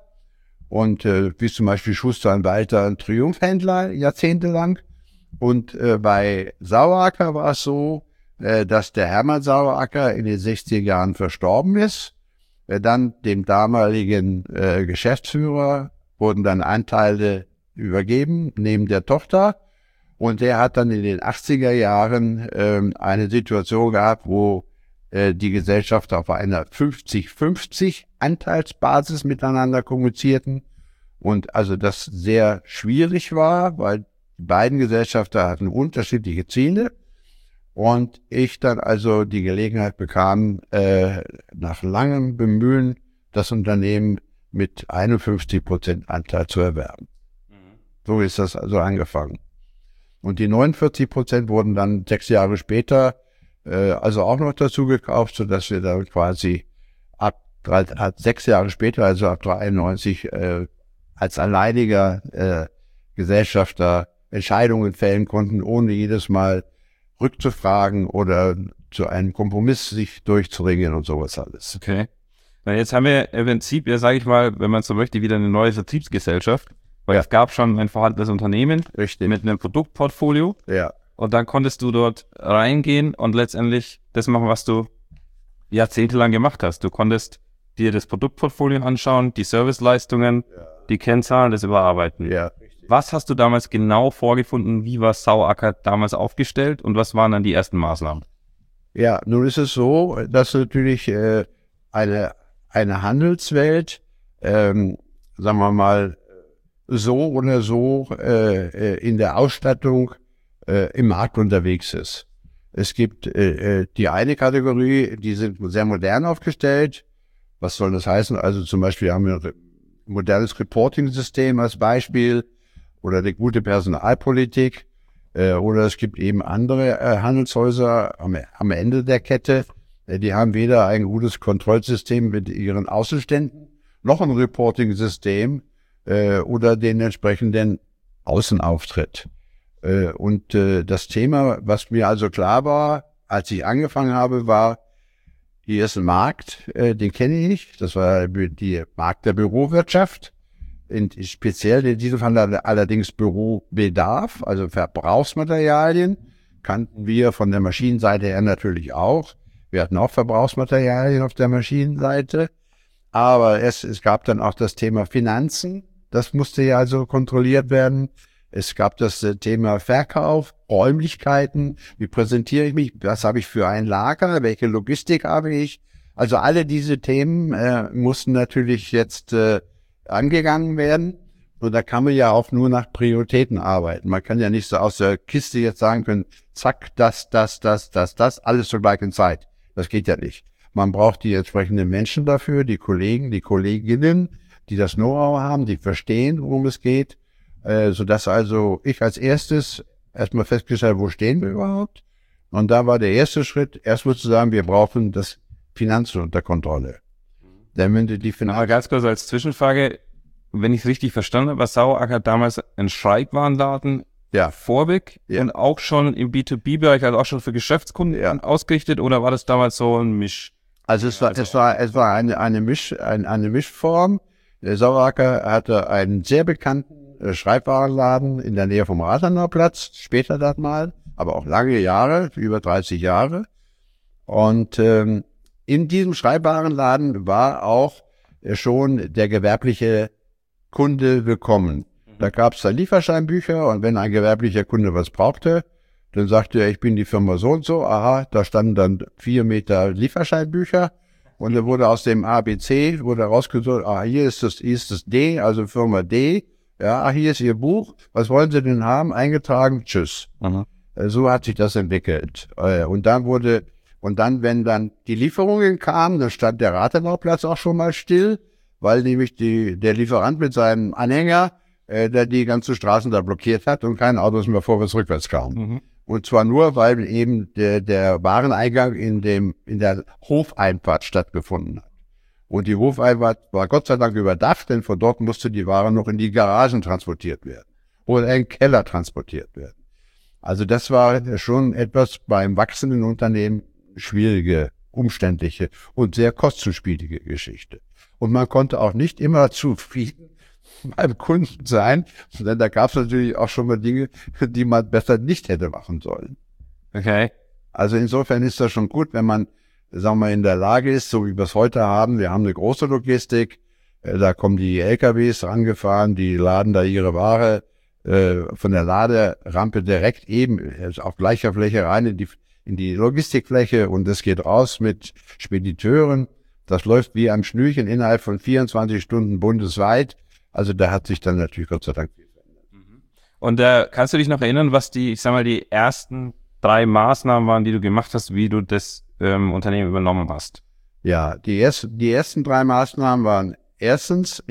und äh, wie zum Beispiel Schuster und Walter ein Triumphhändler jahrzehntelang. Und äh, bei Saueracker war es so, äh, dass der Hermann Saueracker in den sechziger Jahren verstorben ist. Äh, dann dem damaligen äh, Geschäftsführer wurden dann Anteile übergeben, neben der Tochter. Und der hat dann in den achtziger Jahren äh, eine Situation gehabt, wo die Gesellschafter auf einer fünfzig fünfzig Anteilsbasis miteinander kommunizierten und also das sehr schwierig war, weil die beiden Gesellschafter hatten unterschiedliche Ziele und ich dann also die Gelegenheit bekam, äh, nach langem Bemühen das Unternehmen mit einundfünfzig Prozent Anteil zu erwerben. Mhm. So ist das also angefangen. Und die neunundvierzig Prozent wurden dann sechs Jahre später also auch noch dazu gekauft, so dass wir dann quasi ab, drei, ab sechs Jahre später, also ab dreiundneunzig, äh, als alleiniger äh, Gesellschafter Entscheidungen fällen konnten, ohne jedes Mal rückzufragen oder zu einem Kompromiss sich durchzuringen und sowas alles. Okay. Na, jetzt haben wir im Prinzip, ja, sage ich mal, wenn man so möchte, wieder eine neue Vertriebsgesellschaft, weil ja. es gab schon ein vorhandenes Unternehmen Richtig. mit einem Produktportfolio. Ja. Und dann konntest du dort reingehen und letztendlich das machen, was du jahrzehntelang gemacht hast. Du konntest dir das Produktportfolio anschauen, die Serviceleistungen, ja. die Kennzahlen, das überarbeiten. Ja. Was hast du damals genau vorgefunden? Wie war Saueracker damals aufgestellt und was waren dann die ersten Maßnahmen? Ja, nun ist es so, dass natürlich äh, eine, eine Handelswelt, ähm, sagen wir mal, so oder so äh, in der Ausstattung äh, im Markt unterwegs ist. Es gibt äh, die eine Kategorie, die sind sehr modern aufgestellt. Was soll das heißen? Also zum Beispiel haben wir ein modernes Reporting-System als Beispiel oder eine gute Personalpolitik. Äh, oder es gibt eben andere äh, Handelshäuser am, am Ende der Kette. Äh, die haben weder ein gutes Kontrollsystem mit ihren Außenständen noch ein Reporting-System äh, oder den entsprechenden Außenauftritt. Äh, und äh, das Thema, was mir also klar war, als ich angefangen habe, war, hier ist ein Markt, äh, den kenne ich. Das war die Markt der Bürowirtschaft. In, speziell in diesem Fall allerdings Bürobedarf, also Verbrauchsmaterialien, kannten wir von der Maschinenseite her natürlich auch. Wir hatten auch Verbrauchsmaterialien auf der Maschinenseite. Aber es, es gab dann auch das Thema Finanzen. Das musste ja also kontrolliert werden. Es gab das äh, Thema Verkauf, Räumlichkeiten. Wie präsentiere ich mich? Was habe ich für ein Lager? Welche Logistik habe ich? Also alle diese Themen äh, mussten natürlich jetzt äh, angegangen werden. Und da kann man ja auch nur nach Prioritäten arbeiten. Man kann ja nicht so aus der Kiste jetzt sagen können, zack, das, das, das, das, das, alles zur gleichen Zeit. Das geht ja nicht. Man braucht die entsprechenden Menschen dafür, die Kollegen, die Kolleginnen, die das Know-how haben, die verstehen, worum es geht. Äh, sodass also ich als erstes erstmal festgestellt habe, wo stehen wir überhaupt? Und da war der erste Schritt, erstmal zu sagen, wir brauchen das Finanzen unter Kontrolle. Denn wenn du die Finanzen... Aber ganz kurz als Zwischenfrage, wenn ich es richtig verstanden habe, war Saueracker damals ein Schreibwarenladen, ja. Vorweg ja. und auch schon im B zwei B-Bereich, also auch schon für Geschäftskunden ja. ausgerichtet, oder war das damals so ein Misch? Also es war, also es war, es war eine, eine, Misch, eine, eine Mischform. Der Saueracker hatte einen sehr bekannten Schreibwarenladen in der Nähe vom Rathenauplatz, später das mal, aber auch lange Jahre, über dreißig Jahre. Und ähm, in diesem Schreibwarenladen war auch äh, schon der gewerbliche Kunde willkommen. Mhm. Da gab es dann Lieferscheinbücher und wenn ein gewerblicher Kunde was brauchte, dann sagte er, ich bin die Firma so und so, aha, da standen dann vier Meter Lieferscheinbücher. Und dann wurde aus dem A B C, wurde rausgesucht, ah, hier ist das, hier ist das D, also Firma D. Ja, hier ist Ihr Buch. Was wollen Sie denn haben? Eingetragen. Tschüss. Mhm. So hat sich das entwickelt. Und dann wurde, und dann, wenn dann die Lieferungen kamen, dann stand der Rathenauplatz auch schon mal still, weil nämlich die, der Lieferant mit seinem Anhänger, äh, der die ganzen Straßen da blockiert hat und kein Autos mehr vorwärts, rückwärts kam. Mhm. Und zwar nur, weil eben der, der Wareneingang in dem, in der Hofeinfahrt stattgefunden hat. Und die Hofeinfahrt war Gott sei Dank überdacht, denn von dort musste die Ware noch in die Garagen transportiert werden oder in den Keller transportiert werden. Also das war schon etwas beim wachsenden Unternehmen schwierige, umständliche und sehr kostenspielige Geschichte. Und man konnte auch nicht immer zufrieden beim Kunden sein, denn da gab es natürlich auch schon mal Dinge, die man besser nicht hätte machen sollen. Okay. Also insofern ist das schon gut, wenn man, sagen wir, in der Lage ist, so wie wir es heute haben. Wir haben eine große Logistik, äh, da kommen die L K Ws rangefahren, die laden da ihre Ware äh, von der Laderampe direkt eben äh, auf gleicher Fläche rein in die, in die Logistikfläche und das geht raus mit Spediteuren. Das läuft wie am Schnürchen innerhalb von vierundzwanzig Stunden bundesweit. Also da hat sich dann natürlich Gott sei Dank viel verändert. Und äh, kannst du dich noch erinnern, was die, ich sag mal, die ersten drei Maßnahmen waren, die du gemacht hast, wie du das ähm, Unternehmen übernommen hast? Ja, die, erst, die ersten drei Maßnahmen waren erstens,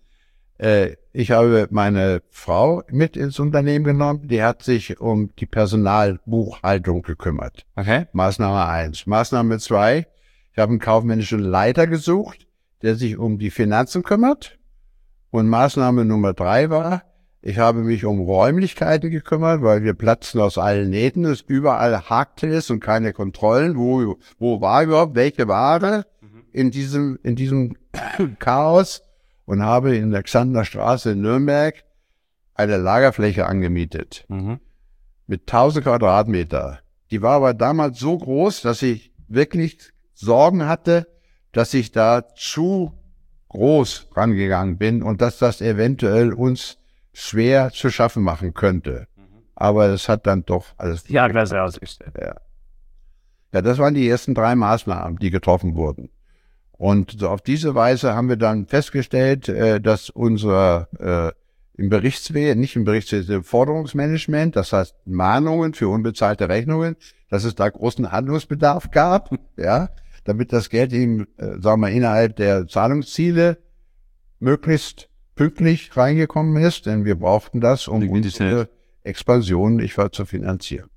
äh, ich habe meine Frau mit ins Unternehmen genommen, die hat sich um die Personalbuchhaltung gekümmert. Okay. Maßnahme eins. Maßnahme zwei, ich habe einen kaufmännischen Leiter gesucht, der sich um die Finanzen kümmert. Und Maßnahme Nummer drei war, ich habe mich um Räumlichkeiten gekümmert, weil wir platzen aus allen Nähten, es überall hakte es und keine Kontrollen, wo, wo war überhaupt welche Ware in diesem, in diesem Chaos, und habe in der Xantener Straße in Nürnberg eine Lagerfläche angemietet. Mhm. Mit tausend Quadratmeter. Die war aber damals so groß, dass ich wirklich Sorgen hatte, dass ich da zu groß rangegangen bin und dass das eventuell uns schwer zu schaffen machen könnte. Aber es hat dann doch alles... Ja, klasse ausgestellt. Ja. Ja, das waren die ersten drei Maßnahmen, die getroffen wurden. Und so auf diese Weise haben wir dann festgestellt, äh, dass unser äh, im Berichtswesen, nicht im Berichtswesen, im Forderungsmanagement, das heißt Mahnungen für unbezahlte Rechnungen, dass es da großen Handlungsbedarf gab, ja, damit das Geld eben, äh, sagen wir, innerhalb der Zahlungsziele möglichst pünktlich reingekommen ist, denn wir brauchten das, um unsere Expansion nicht weiter zu finanzieren.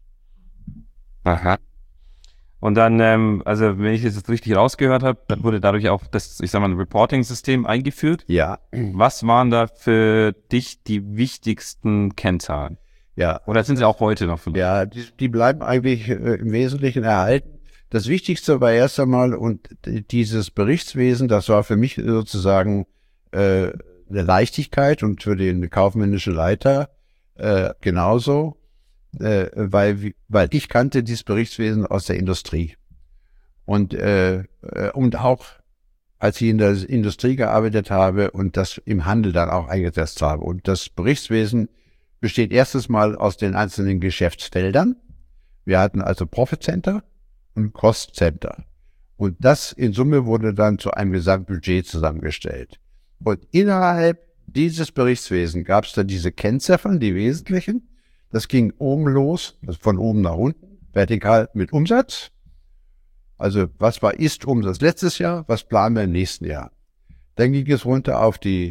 Aha. Und dann, ähm, also wenn ich das jetzt richtig rausgehört habe, dann wurde dadurch auch das, ich sag mal, ein Reporting-System eingeführt. Ja. Was waren da für dich die wichtigsten Kennzahlen? Ja. Oder sind sie auch heute noch vielleicht? Ja, die, die bleiben eigentlich äh, im Wesentlichen erhalten. Das Wichtigste war erst einmal, und dieses Berichtswesen, das war für mich sozusagen äh, eine Leichtigkeit und für den kaufmännischen Leiter äh, genauso. Äh, weil, weil ich kannte dieses Berichtswesen aus der Industrie. Und, äh, und auch, als ich in der Industrie gearbeitet habe und das im Handel dann auch eingesetzt habe. Und das Berichtswesen besteht erstes Mal aus den einzelnen Geschäftsfeldern. Wir hatten also Profit Center und Cost Center. Und das in Summe wurde dann zu einem Gesamtbudget zusammengestellt. Und innerhalb dieses Berichtswesen gab es dann diese Kennziffern, die wesentlichen. Das ging oben los, also von oben nach unten, vertikal mit Umsatz. Also was war Ist-Umsatz letztes Jahr, was planen wir im nächsten Jahr. Dann ging es runter auf die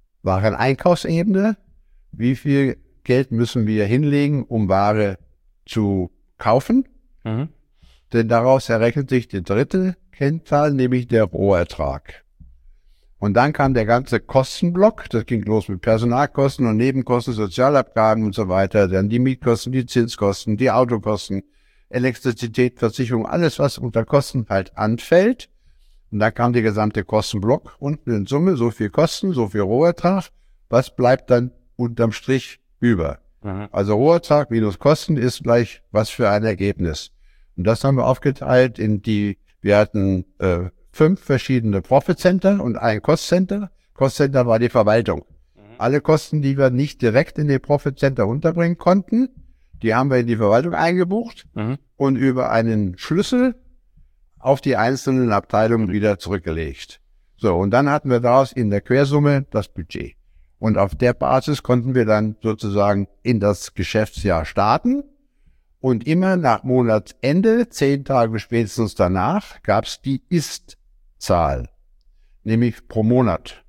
Wareneinkaufsebene. Wie viel Geld müssen wir hinlegen, um Ware zu kaufen? Mhm. Denn daraus errechnet sich die dritte Kennzahl, nämlich der Rohertrag. Und dann kam der ganze Kostenblock, das ging los mit Personalkosten und Nebenkosten, Sozialabgaben und so weiter, dann die Mietkosten, die Zinskosten, die Autokosten, Elektrizität, Versicherung, alles, was unter Kosten halt anfällt. Und dann kam der gesamte Kostenblock unten in Summe, so viel Kosten, so viel Rohertrag, was bleibt dann unterm Strich über? Mhm. Also Rohertrag minus Kosten ist gleich was für ein Ergebnis. Und das haben wir aufgeteilt in die, wir hatten äh, fünf verschiedene Profit Center und ein Cost Center. Cost Center war die Verwaltung. Mhm. Alle Kosten, die wir nicht direkt in den Profit Center unterbringen konnten, die haben wir in die Verwaltung eingebucht mhm. und über einen Schlüssel auf die einzelnen Abteilungen wieder zurückgelegt. So, und dann hatten wir daraus in der Quersumme das Budget. Und auf der Basis konnten wir dann sozusagen in das Geschäftsjahr starten. Und immer nach Monatsende, zehn Tage spätestens danach, gab es die Ist-Zahl, nämlich pro Monat.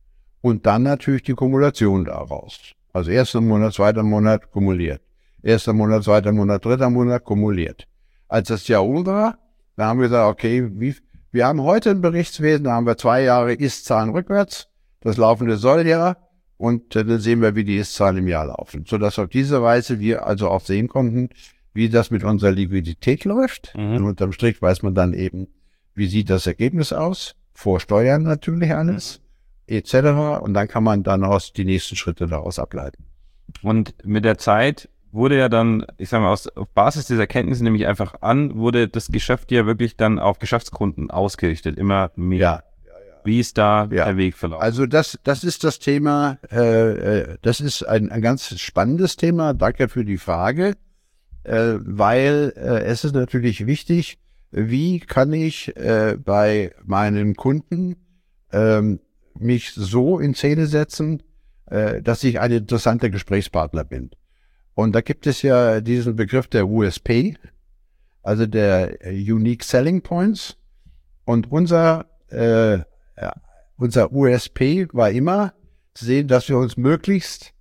Und dann natürlich die Kumulation daraus. Also erster Monat, zweiter Monat kumuliert. Erster Monat, zweiter Monat, dritter Monat kumuliert. Als das Jahr um war, da haben wir gesagt, okay, wie, wir haben heute ein Berichtswesen, da haben wir zwei Jahre Ist-Zahlen rückwärts, das laufende Solljahr, und äh, dann sehen wir, wie die Ist-Zahlen im Jahr laufen. Sodass auf diese Weise wir also auch sehen konnten, wie das mit unserer Liquidität läuft. Mhm. Und unterm Strich weiß man dann eben, wie sieht das Ergebnis aus, vor Steuern natürlich alles, mhm. et cetera. Und dann kann man dann aus die nächsten Schritte daraus ableiten. Und mit der Zeit wurde ja dann, ich sage mal, aus, auf Basis dieser Kenntnisse nehme ich einfach an, wurde das Geschäft ja wirklich dann auf Geschäftskunden ausgerichtet, immer mehr. Ja. Wie ist da ja. der Weg verlaufen? Also das, das ist das Thema, äh, das ist ein, ein ganz spannendes Thema. Danke für die Frage, äh, weil äh, es ist natürlich wichtig, wie kann ich äh, bei meinen Kunden äh, mich so in Szene setzen, äh, dass ich ein interessanter Gesprächspartner bin. Und da gibt es ja diesen Begriff der U S P, also der Unique Selling Points. Und unser äh, Ja, unser U S P war immer zu sehen, dass wir uns möglichst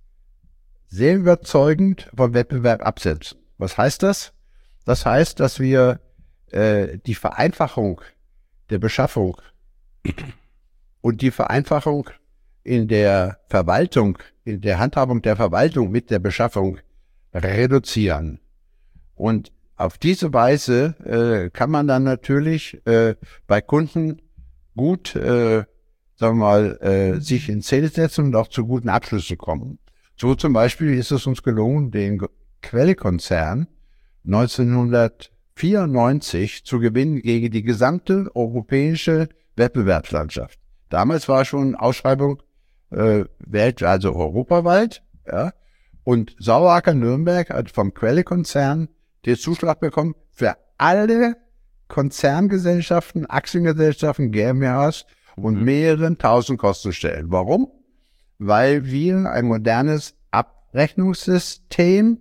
sehr überzeugend vom Wettbewerb absetzen. Was heißt das? Das heißt, dass wir äh, die Vereinfachung der Beschaffung und die Vereinfachung in der Verwaltung, in der Handhabung der Verwaltung mit der Beschaffung reduzieren. Und auf diese Weise äh, kann man dann natürlich äh, bei Kunden gut, äh, sagen wir mal, äh, sich in Szene setzen und auch zu guten Abschlüssen kommen. So zum Beispiel ist es uns gelungen, den Quelle-Konzern neunzehnhundertvierundachtzig vierundneunzig zu gewinnen gegen die gesamte europäische Wettbewerbslandschaft. Damals war schon Ausschreibung äh, Welt, also europaweit, ja. Und Saueracker Nürnberg hat vom Quelle-Konzern den Zuschlag bekommen für alle Konzerngesellschaften, Aktiengesellschaften, GmbHs und Mhm. mehreren tausend Kostenstellen. Warum? Weil wir ein modernes Abrechnungssystem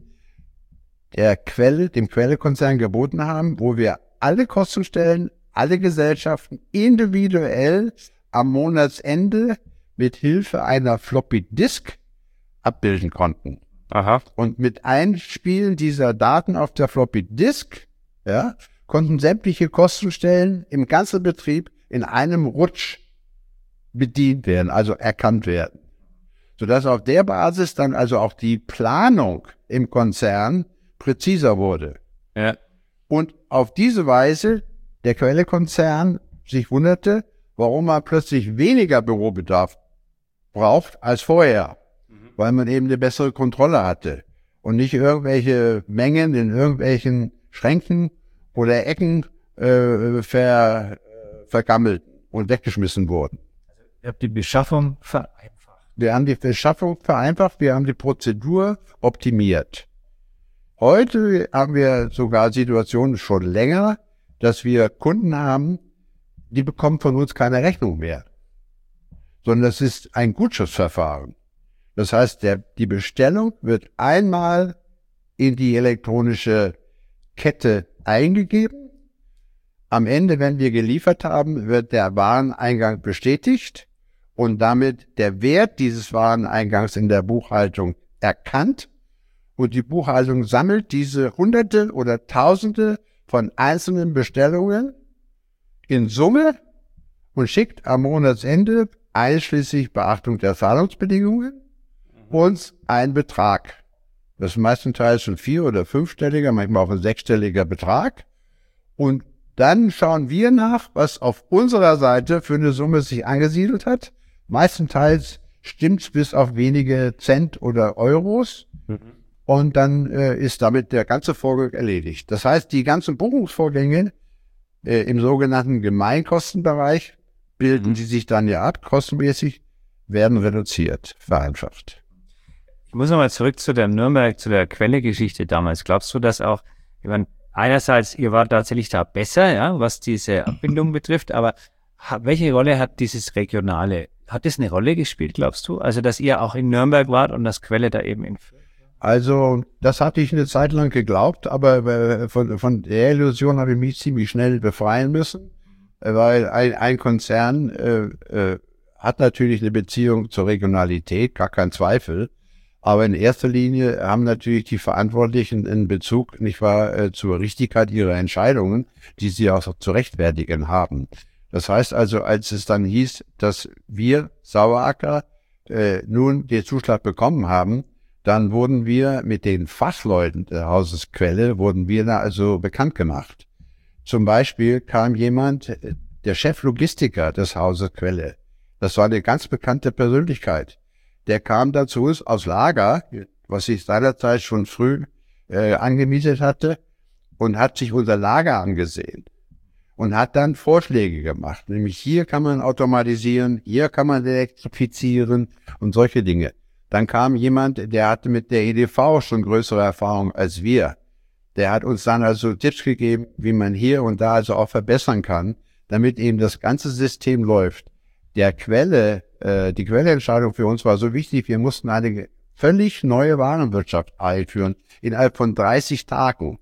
der Quelle, dem Quelle-Konzern geboten haben, wo wir alle Kostenstellen, alle Gesellschaften individuell am Monatsende mit Hilfe einer Floppy Disk abbilden konnten. Aha. Und mit Einspielen dieser Daten auf der Floppy Disk, ja, konnten sämtliche Kostenstellen im ganzen Betrieb in einem Rutsch bedient werden, also erkannt werden. Sodass auf der Basis dann also auch die Planung im Konzern präziser wurde. Ja. Und auf diese Weise der Quelle-Konzern sich wunderte, warum man plötzlich weniger Bürobedarf braucht als vorher, weil man eben eine bessere Kontrolle hatte und nicht irgendwelche Mengen in irgendwelchen Schränken oder Ecken äh, ver, vergammelt und weggeschmissen wurden. Ihr habt die Beschaffung vereinfacht. Wir haben die Beschaffung vereinfacht, wir haben die Prozedur optimiert. Heute haben wir sogar Situationen schon länger, dass wir Kunden haben, die bekommen von uns keine Rechnung mehr, sondern das ist ein Gutschriftsverfahren. Das heißt, der, die Bestellung wird einmal in die elektronische Kette eingegeben. Am Ende, wenn wir geliefert haben, wird der Wareneingang bestätigt und damit der Wert dieses Wareneingangs in der Buchhaltung erkannt. Und die Buchhaltung sammelt diese Hunderte oder Tausende von einzelnen Bestellungen in Summe und schickt am Monatsende, einschließlich Beachtung der Zahlungsbedingungen, uns einen Betrag. Das ist meistenteils ein vier- oder fünfstelliger, manchmal auch ein sechsstelliger Betrag. Und dann schauen wir nach, was auf unserer Seite für eine Summe sich angesiedelt hat. Meistenteils stimmt's bis auf wenige Cent oder Euros. Mhm. Und dann äh, ist damit der ganze Vorgang erledigt. Das heißt, die ganzen Buchungsvorgänge äh, im sogenannten Gemeinkostenbereich bilden Mhm. die sich dann ja ab, kostenmäßig, werden reduziert, vereinfacht. Ich muss nochmal zurück zu der Nürnberg, zu der Quelle-Geschichte damals. Glaubst du, dass auch, ich meine, einerseits, ihr wart tatsächlich da besser, ja, was diese Abbildung betrifft, aber ha, welche Rolle hat dieses Regionale? Hat das eine Rolle gespielt, glaubst du? Also, dass ihr auch in Nürnberg wart und das Quelle da eben in Fürth? Also, das hatte ich eine Zeit lang geglaubt, aber äh, von, von der Illusion habe ich mich ziemlich schnell befreien müssen, äh, weil ein, ein Konzern äh, äh, hat natürlich eine Beziehung zur Regionalität, gar kein Zweifel. Aber in erster Linie haben natürlich die Verantwortlichen einen Bezug, nicht wahr, äh, zur Richtigkeit ihrer Entscheidungen, die sie auch zu rechtfertigen haben. Das heißt also, als es dann hieß, dass wir, Saueracker, äh, nun den Zuschlag bekommen haben, dann wurden wir mit den Fachleuten der Hausesquelle, wurden wir da also bekannt gemacht. Zum Beispiel kam jemand, der Cheflogistiker des Hauses Quelle. Das war eine ganz bekannte Persönlichkeit. Der kam dann zu uns aus Lager, was ich seinerzeit schon früh äh, angemietet hatte, und hat sich unser Lager angesehen und hat dann Vorschläge gemacht. Nämlich hier kann man automatisieren, hier kann man elektrifizieren und solche Dinge. Dann kam jemand, der hatte mit der E D V schon größere Erfahrung als wir. Der hat uns dann also Tipps gegeben, wie man hier und da also auch verbessern kann, damit eben das ganze System läuft. Der Quelle, äh, die Quelleentscheidung für uns war so wichtig, wir mussten eine völlig neue Warenwirtschaft einführen, innerhalb von dreißig Tagen.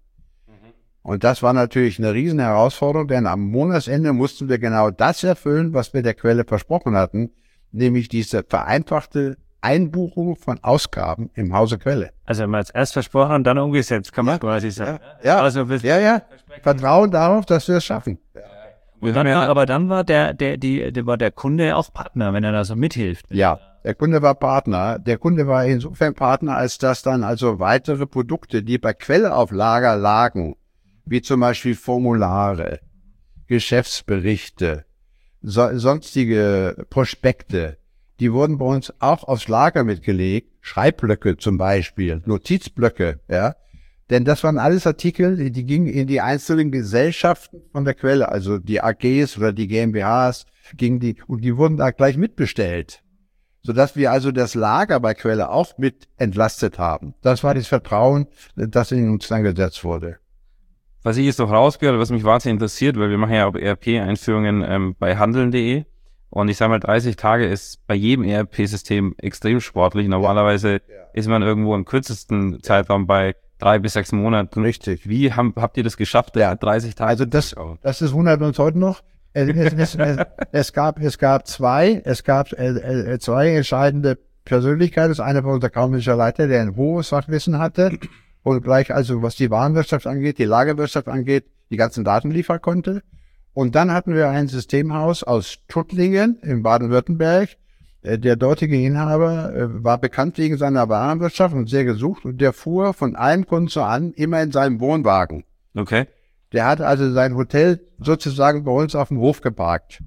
Und das war natürlich eine riesen Herausforderung, denn am Monatsende mussten wir genau das erfüllen, was wir der Quelle versprochen hatten, nämlich diese vereinfachte Einbuchung von Ausgaben im Hause Quelle. Also, wenn man es erst versprochen und dann umgesetzt, kann man quasi sagen. Ja, Also, bis- ja, ja. Vertrauen darauf, dass wir es schaffen. Und dann, aber dann war der, der, die, der, war der Kunde auch Partner, wenn er da so mithilft. Ja, der Kunde war Partner. Der Kunde war insofern Partner, als dass dann also weitere Produkte, die bei Quelle auf Lager lagen, wie zum Beispiel Formulare, Geschäftsberichte, so, sonstige Prospekte, die wurden bei uns auch aufs Lager mitgelegt, Schreibblöcke zum Beispiel, Notizblöcke, ja, Denn das waren alles Artikel, die, die gingen in die einzelnen Gesellschaften von der Quelle, also die A Gs oder die GmbHs, gingen die, und die wurden da gleich mitbestellt. Sodass wir also das Lager bei Quelle auch mit entlastet haben. Das war das Vertrauen, das in uns dann gesetzt wurde. Was ich jetzt noch rausgehört, was mich wahnsinnig interessiert, weil wir machen ja auch E R P-Einführungen ähm, bei handeln punkt de und ich sage mal, dreißig Tage ist bei jedem E R P-System extrem sportlich. Normalerweise ja. ist man irgendwo im kürzesten Zeitraum bei drei bis sechs Monaten. Richtig. Wie haben, habt ihr das geschafft? Ja, dreißig Tage. Also das, das ist wundert uns heute noch. Es, es, es, es gab, es gab zwei, es gab äh, äh, zwei entscheidende Persönlichkeiten. Das eine war unser kaufmännischer Leiter, der ein hohes Fachwissen hatte und gleich also, was die Warenwirtschaft angeht, die Lagerwirtschaft angeht, die ganzen Daten liefern konnte. Und dann hatten wir ein Systemhaus aus Tuttlingen in Baden-Württemberg. Äh, der dortige Inhaber äh, war bekannt wegen seiner Warenwirtschaft und sehr gesucht und der fuhr von einem Kunden zu anderen immer in seinem Wohnwagen. Okay. Der hatte also sein Hotel sozusagen bei uns auf dem Hof geparkt.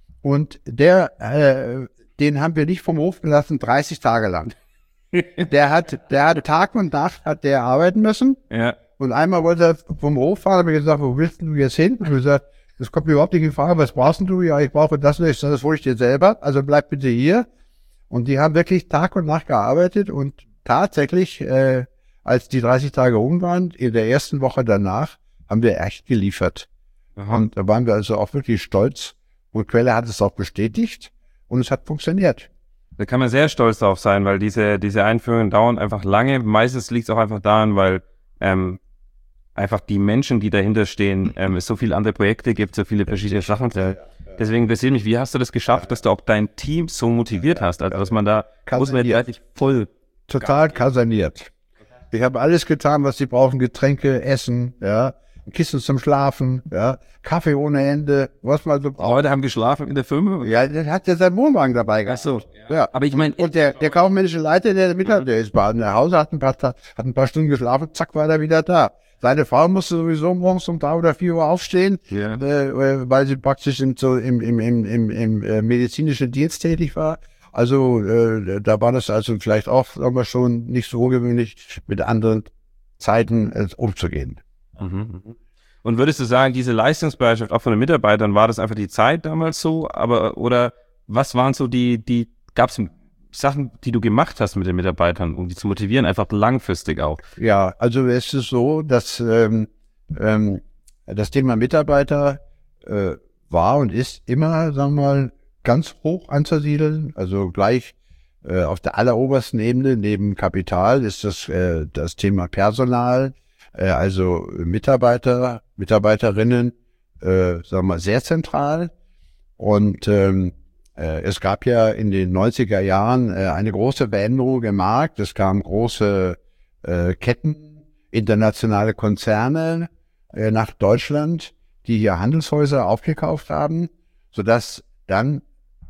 Und der, äh, den haben wir nicht vom Hof gelassen, dreißig Tage lang. Der hat, der hat Tag und Nacht hat der arbeiten müssen. Ja. Und einmal wollte er vom Hof fahren, habe ich gesagt, wo willst du jetzt hin? Und ich gesagt, das kommt mir überhaupt nicht in Frage, was brauchst du? Ja, ich brauche das nicht, das hole ich dir selber, also bleib bitte hier. Und die haben wirklich Tag und Nacht gearbeitet und tatsächlich, äh, als die dreißig Tage rum waren, in der ersten Woche danach, haben wir echt geliefert. Aha. Und da waren wir also auch wirklich stolz. Und Quelle hat es auch bestätigt und es hat funktioniert. Da kann man sehr stolz drauf sein, weil diese diese Einführungen dauern einfach lange. Meistens liegt es auch einfach daran, weil ähm, einfach die Menschen, die dahinter stehen, ähm, es so viele andere Projekte gibt, so viele verschiedene Sachen. Ja, ja, ja. Deswegen interessiert mich, wie hast du das geschafft, ja, dass du auch dein Team so motiviert hast? Also dass man da, muss man jetzt voll... Total kaserniert. Ich habe alles getan, was sie brauchen, Getränke, Essen, ja, Kissen zum Schlafen, ja, Kaffee ohne Ende, was man so braucht. Leute haben geschlafen in der Firma? Ja, der hat ja seinen Wohnwagen dabei gehabt. Ach so. Ja. Aber ich meine... Und der, der kaufmännische Leiter, der mit hat, der ist bei nach Hause, hat ein paar, hat ein paar Stunden geschlafen, zack, war er wieder da. Seine Frau musste sowieso morgens um drei oder vier Uhr aufstehen, ja. äh, weil sie praktisch im, so im, im, im, im, im äh, medizinischen Dienst tätig war. Also äh, da war das also vielleicht auch, sagen wir schon, nicht so ungewöhnlich, mit anderen Zeiten äh, umzugehen. Mhm. Und würdest du sagen, diese Leistungsbereitschaft auch von den Mitarbeitern, war das einfach die Zeit damals so? Aber oder was waren so die, die gab es Sachen, die du gemacht hast mit den Mitarbeitern, um die zu motivieren, einfach langfristig auch? Ja, also es ist so, dass ähm, ähm, das Thema Mitarbeiter äh, war und ist immer, sagen wir mal, ganz hoch anzusiedeln. Also gleich äh, auf der allerobersten Ebene neben Kapital ist das äh, das Thema Personal, äh, also Mitarbeiter, Mitarbeiterinnen, äh, sagen wir mal, sehr zentral. Und ähm, äh, es gab ja in den neunziger Jahren äh, eine große Veränderung im Markt. Es kamen große äh, Ketten, internationale Konzerne äh, nach Deutschland, die hier Handelshäuser aufgekauft haben, sodass dann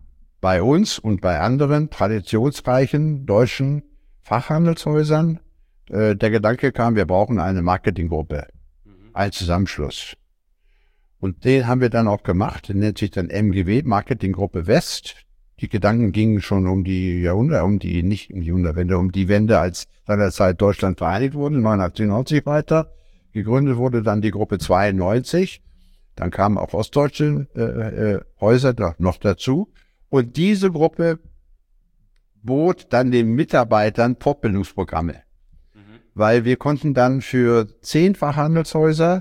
bei uns und bei anderen traditionsreichen deutschen Fachhandelshäusern äh, der Gedanke kam, wir brauchen eine Marketinggruppe, mhm. einen Zusammenschluss. Und den haben wir dann auch gemacht, der nennt sich dann M G W, Marketinggruppe West. Die Gedanken gingen schon um die Jahrhunderte, um die, nicht um die Jahrhundertwende, um die Wende, als seinerzeit Deutschland vereinigt wurde, neunzehnhundertneunundachtzig weiter. Gegründet wurde dann die Gruppe zweiundneunzig. Dann kamen auch ostdeutsche äh, äh, Häuser da noch dazu. Und diese Gruppe bot dann den Mitarbeitern Fortbildungsprogramme. Mhm. Weil wir konnten dann für zehn Fachhandelshäuser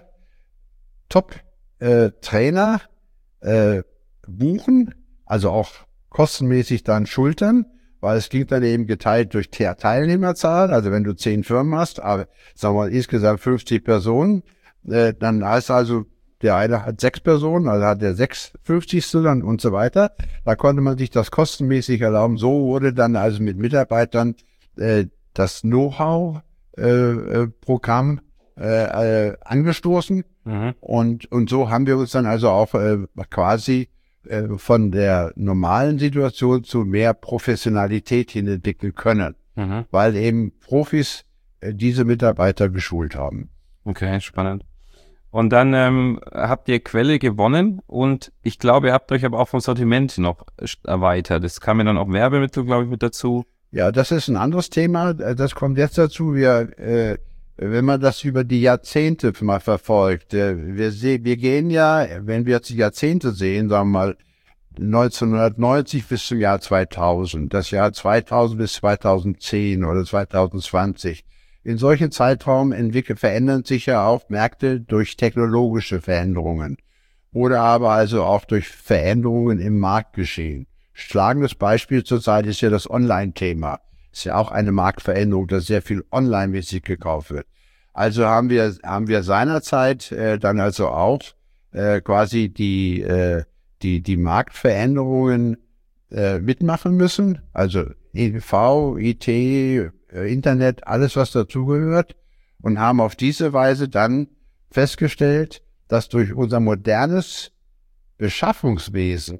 Top-Trainer äh, äh, buchen, also auch kostenmäßig dann schultern, weil es ging dann eben geteilt durch Teilnehmerzahl. Also wenn du zehn Firmen hast, aber sagen wir mal insgesamt fünfzig Personen, äh, dann heißt also, der eine hat sechs Personen, also hat der sechs fünfzigste dann und so weiter. Da konnte man sich das kostenmäßig erlauben. So wurde dann also mit Mitarbeitern äh, das Know-how-Programm äh, äh, angestoßen. Mhm. Und, und so haben wir uns dann also auch äh, quasi äh, von der normalen Situation zu mehr Professionalität hin entwickeln können, mhm. weil eben Profis äh, diese Mitarbeiter geschult haben. Okay, spannend. Und dann ähm, habt ihr Quelle gewonnen und ich glaube, ihr habt euch aber auch vom Sortiment noch erweitert. Es kam ja dann auch Werbemittel, glaube ich, mit dazu. Ja, das ist ein anderes Thema. Das kommt jetzt dazu. Wir, äh, wenn man das über die Jahrzehnte mal verfolgt, äh, wir, seh, wir gehen ja, wenn wir jetzt die Jahrzehnte sehen, sagen wir mal neunzehnhundertneunzig bis zum Jahr zweitausend, das Jahr zweitausend bis zweitausendzehn oder zweitausendzwanzig. In solchen Zeitraum entwickeln, verändern sich ja auch Märkte durch technologische Veränderungen oder aber also auch durch Veränderungen im Marktgeschehen. Schlagendes Beispiel zurzeit ist ja das Online-Thema. Ist ja auch eine Marktveränderung, dass sehr viel online-mäßig gekauft wird. Also haben wir haben wir seinerzeit äh, dann also auch äh, quasi die äh, die die Marktveränderungen äh, mitmachen müssen. Also E D V, I T, äh, Internet, alles was dazugehört und haben auf diese Weise dann festgestellt, dass durch unser modernes Beschaffungswesen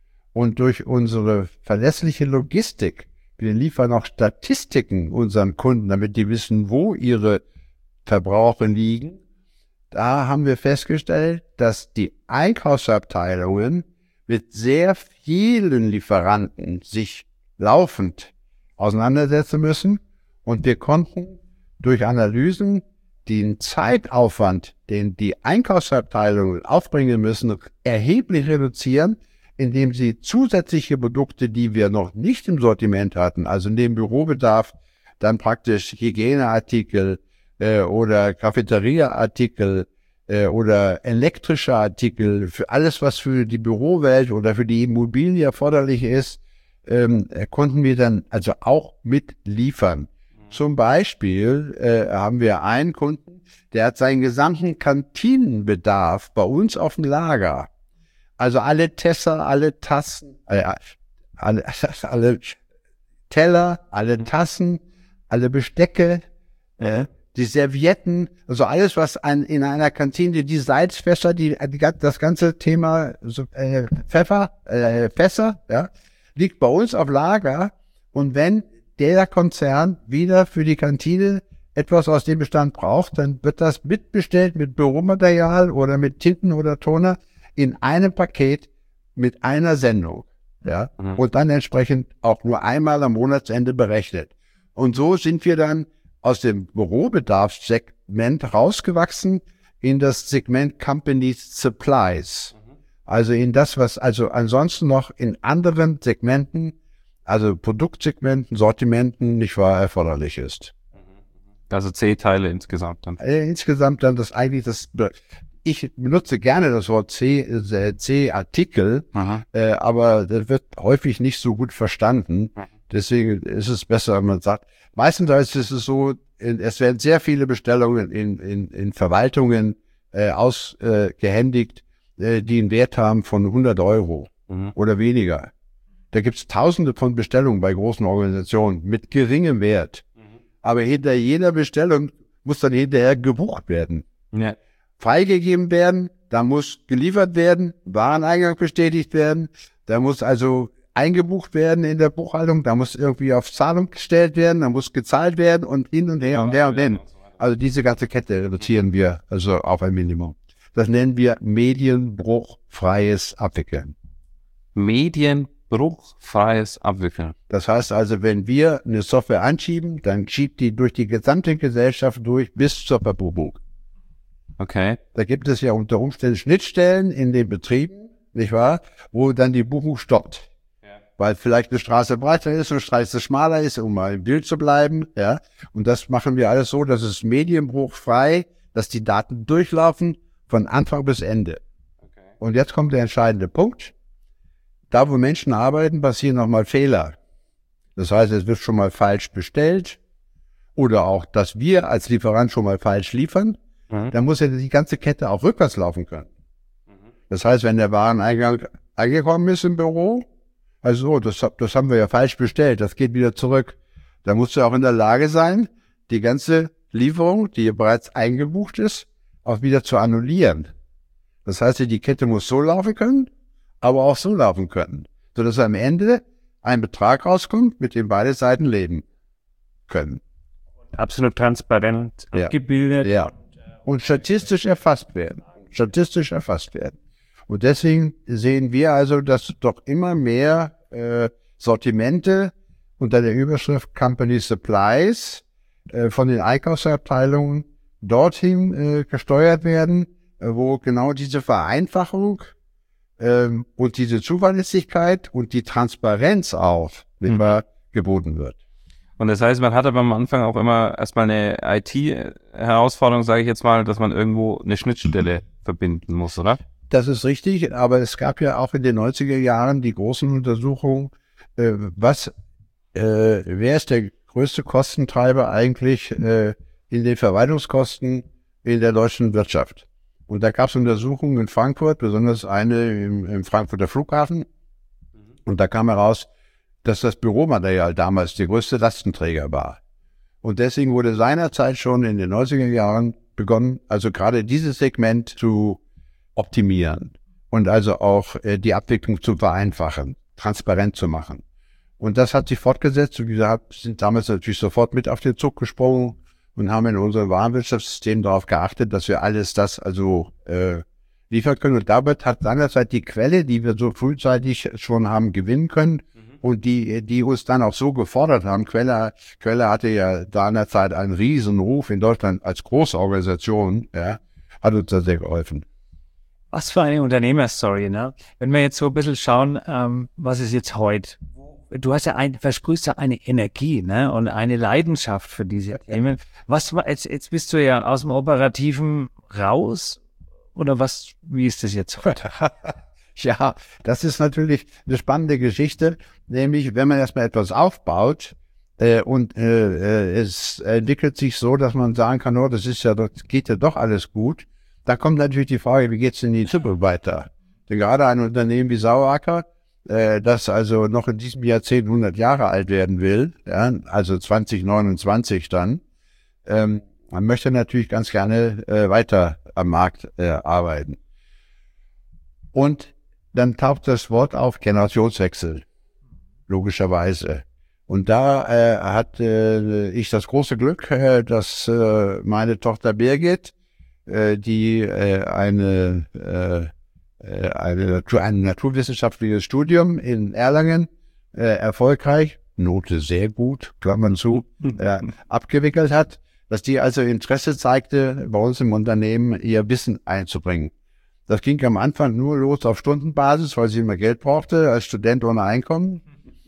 und durch unsere verlässliche Logistik, wir liefern auch Statistiken unseren Kunden, damit die wissen, wo ihre Verbraucher liegen. Da haben wir festgestellt, dass die Einkaufsabteilungen mit sehr vielen Lieferanten sich laufend auseinandersetzen müssen. Und wir konnten durch Analysen den Zeitaufwand, den die Einkaufsabteilungen aufbringen müssen, erheblich reduzieren, indem sie zusätzliche Produkte, die wir noch nicht im Sortiment hatten, also neben Bürobedarf, dann praktisch Hygieneartikel äh, oder Cafeteriaartikel äh, oder elektrische Artikel, für alles, was für die Bürowelt oder für die Immobilie erforderlich ist, ähm, konnten wir dann also auch mitliefern. Mhm. Zum Beispiel äh, haben wir einen Kunden, der hat seinen gesamten Kantinenbedarf bei uns auf dem Lager. Also alle Tesser, alle Tassen, äh, alle, alle Teller, alle Tassen, alle Bestecke, äh, die Servietten, also alles, was ein, in einer Kantine, die Salzfässer, die, die das ganze Thema so, äh, Pfeffer, äh, Fässer, ja, liegt bei uns auf Lager. Und wenn der Konzern wieder für die Kantine etwas aus dem Bestand braucht, dann wird das mitbestellt mit Büromaterial oder mit Tinten oder Toner in einem Paket mit einer Sendung, ja, mhm. und dann entsprechend auch nur einmal am Monatsende berechnet. Und so sind wir dann aus dem Bürobedarfssegment rausgewachsen in das Segment Companies Supplies. Mhm. Also in das, was also ansonsten noch in anderen Segmenten, also Produktsegmenten, Sortimenten nicht wahr erforderlich ist. Also C-Teile insgesamt dann. Äh, insgesamt dann das eigentlich das Ich benutze gerne das Wort C, äh, C-Artikel, äh, aber das wird häufig nicht so gut verstanden. Deswegen ist es besser, wenn man sagt, meistens ist es so, in, es werden sehr viele Bestellungen in, in, in Verwaltungen äh, ausgehändigt, äh, die einen Wert haben von hundert Euro mhm. oder weniger. Da gibt es tausende von Bestellungen bei großen Organisationen mit geringem Wert. Mhm. Aber hinter jeder Bestellung muss dann hinterher gebucht werden. Ja. Freigegeben werden, da muss geliefert werden, Wareneingang bestätigt werden, da muss also eingebucht werden in der Buchhaltung, da muss irgendwie auf Zahlung gestellt werden, da muss gezahlt werden und hin und her und her und hin. Also diese ganze Kette reduzieren wir also auf ein Minimum. Das nennen wir medienbruchfreies Abwickeln. Medienbruchfreies Abwickeln. Das heißt also, wenn wir eine Software anschieben, dann schiebt die durch die gesamte Gesellschaft durch bis zur Verbuchung. Okay. Da gibt es ja unter Umständen Schnittstellen in den Betrieben, nicht wahr, wo dann die Buchung stoppt. Ja. Weil vielleicht eine Straße breiter ist, eine Straße schmaler ist, um mal im Bild zu bleiben, ja. Und das machen wir alles so, dass es medienbruchfrei, dass die Daten durchlaufen von Anfang bis Ende. Okay. Und jetzt kommt der entscheidende Punkt. Da, wo Menschen arbeiten, passieren nochmal Fehler. Das heißt, es wird schon mal falsch bestellt oder auch, dass wir als Lieferant schon mal falsch liefern. Mhm. Dann muss ja die ganze Kette auch rückwärts laufen können. Mhm. Das heißt, wenn der Wareneingang angekommen ist im Büro, also so, das, das haben wir ja falsch bestellt, das geht wieder zurück. Dann musst du auch in der Lage sein, die ganze Lieferung, die bereits eingebucht ist, auch wieder zu annullieren. Das heißt, die Kette muss so laufen können, aber auch so laufen können, sodass am Ende ein Betrag rauskommt, mit dem beide Seiten leben können. Absolut transparent ja. abgebildet. Ja. Und statistisch erfasst werden. Statistisch erfasst werden. Und deswegen sehen wir also, dass doch immer mehr äh, Sortimente unter der Überschrift Company Supplies äh, von den Einkaufsabteilungen dorthin äh, gesteuert werden, äh, wo genau diese Vereinfachung ähm, und diese Zuverlässigkeit und die Transparenz auch immer mhm. geboten wird. Und das heißt, man hat aber am Anfang auch immer erstmal eine I T-Herausforderung, sage ich jetzt mal, dass man irgendwo eine Schnittstelle verbinden muss, oder? Das ist richtig, aber es gab ja auch in den neunziger Jahren die großen Untersuchungen, äh, was, äh, wer ist der größte Kostentreiber eigentlich äh, in den Verwaltungskosten in der deutschen Wirtschaft. Und da gab es Untersuchungen in Frankfurt, besonders eine im, im Frankfurter Flughafen. Und da kam heraus, dass das Büromaterial damals der größte Lastenträger war. Und deswegen wurde seinerzeit schon in den neunziger Jahren begonnen, also gerade dieses Segment zu optimieren und also auch äh, die Abwicklung zu vereinfachen, transparent zu machen. Und das hat sich fortgesetzt und wir sind damals natürlich sofort mit auf den Zug gesprungen und haben in unserem Warenwirtschaftssystem darauf geachtet, dass wir alles das also äh, liefern können. Und damit hat seinerzeit die Quelle, die wir so frühzeitig schon haben gewinnen können, und die, die uns dann auch so gefordert haben. Quelle, Quelle hatte ja seinerzeit einen riesen Ruf in Deutschland als große Organisation, ja, hat uns da sehr geholfen. Was für eine Unternehmerstory, ne? Wenn wir jetzt so ein bisschen schauen, ähm, was ist jetzt heute? Du hast ja ein, versprühst ja eine Energie, ne? Und eine Leidenschaft für diese Themen. Was war, jetzt, jetzt bist du ja aus dem Operativen raus? Oder was, wie ist das jetzt heute? Ja, das ist natürlich eine spannende Geschichte, nämlich wenn man erstmal etwas aufbaut äh, und äh, äh, es entwickelt sich so, dass man sagen kann, oh, das ist ja, das geht ja doch alles gut, dann kommt natürlich die Frage, wie geht's denn in die Zukunft weiter? Denn gerade ein Unternehmen wie Saueracker, äh, das also noch in diesem Jahrzehnt hundert Jahre alt werden will, ja, also zwanzig neunundzwanzig dann, ähm, man möchte natürlich ganz gerne äh, weiter am Markt äh, arbeiten. Und dann taucht das Wort auf Generationswechsel, logischerweise. Und da äh, hatte ich das große Glück, äh, dass äh, meine Tochter Birgit, äh, die äh, eine, äh, eine ein naturwissenschaftliches Studium in Erlangen äh, erfolgreich, Note sehr gut, Klammern zu, äh, abgewickelt hat, dass die also Interesse zeigte, bei uns im Unternehmen ihr Wissen einzubringen. Das ging am Anfang nur los auf Stundenbasis, weil sie immer Geld brauchte, als Student ohne Einkommen.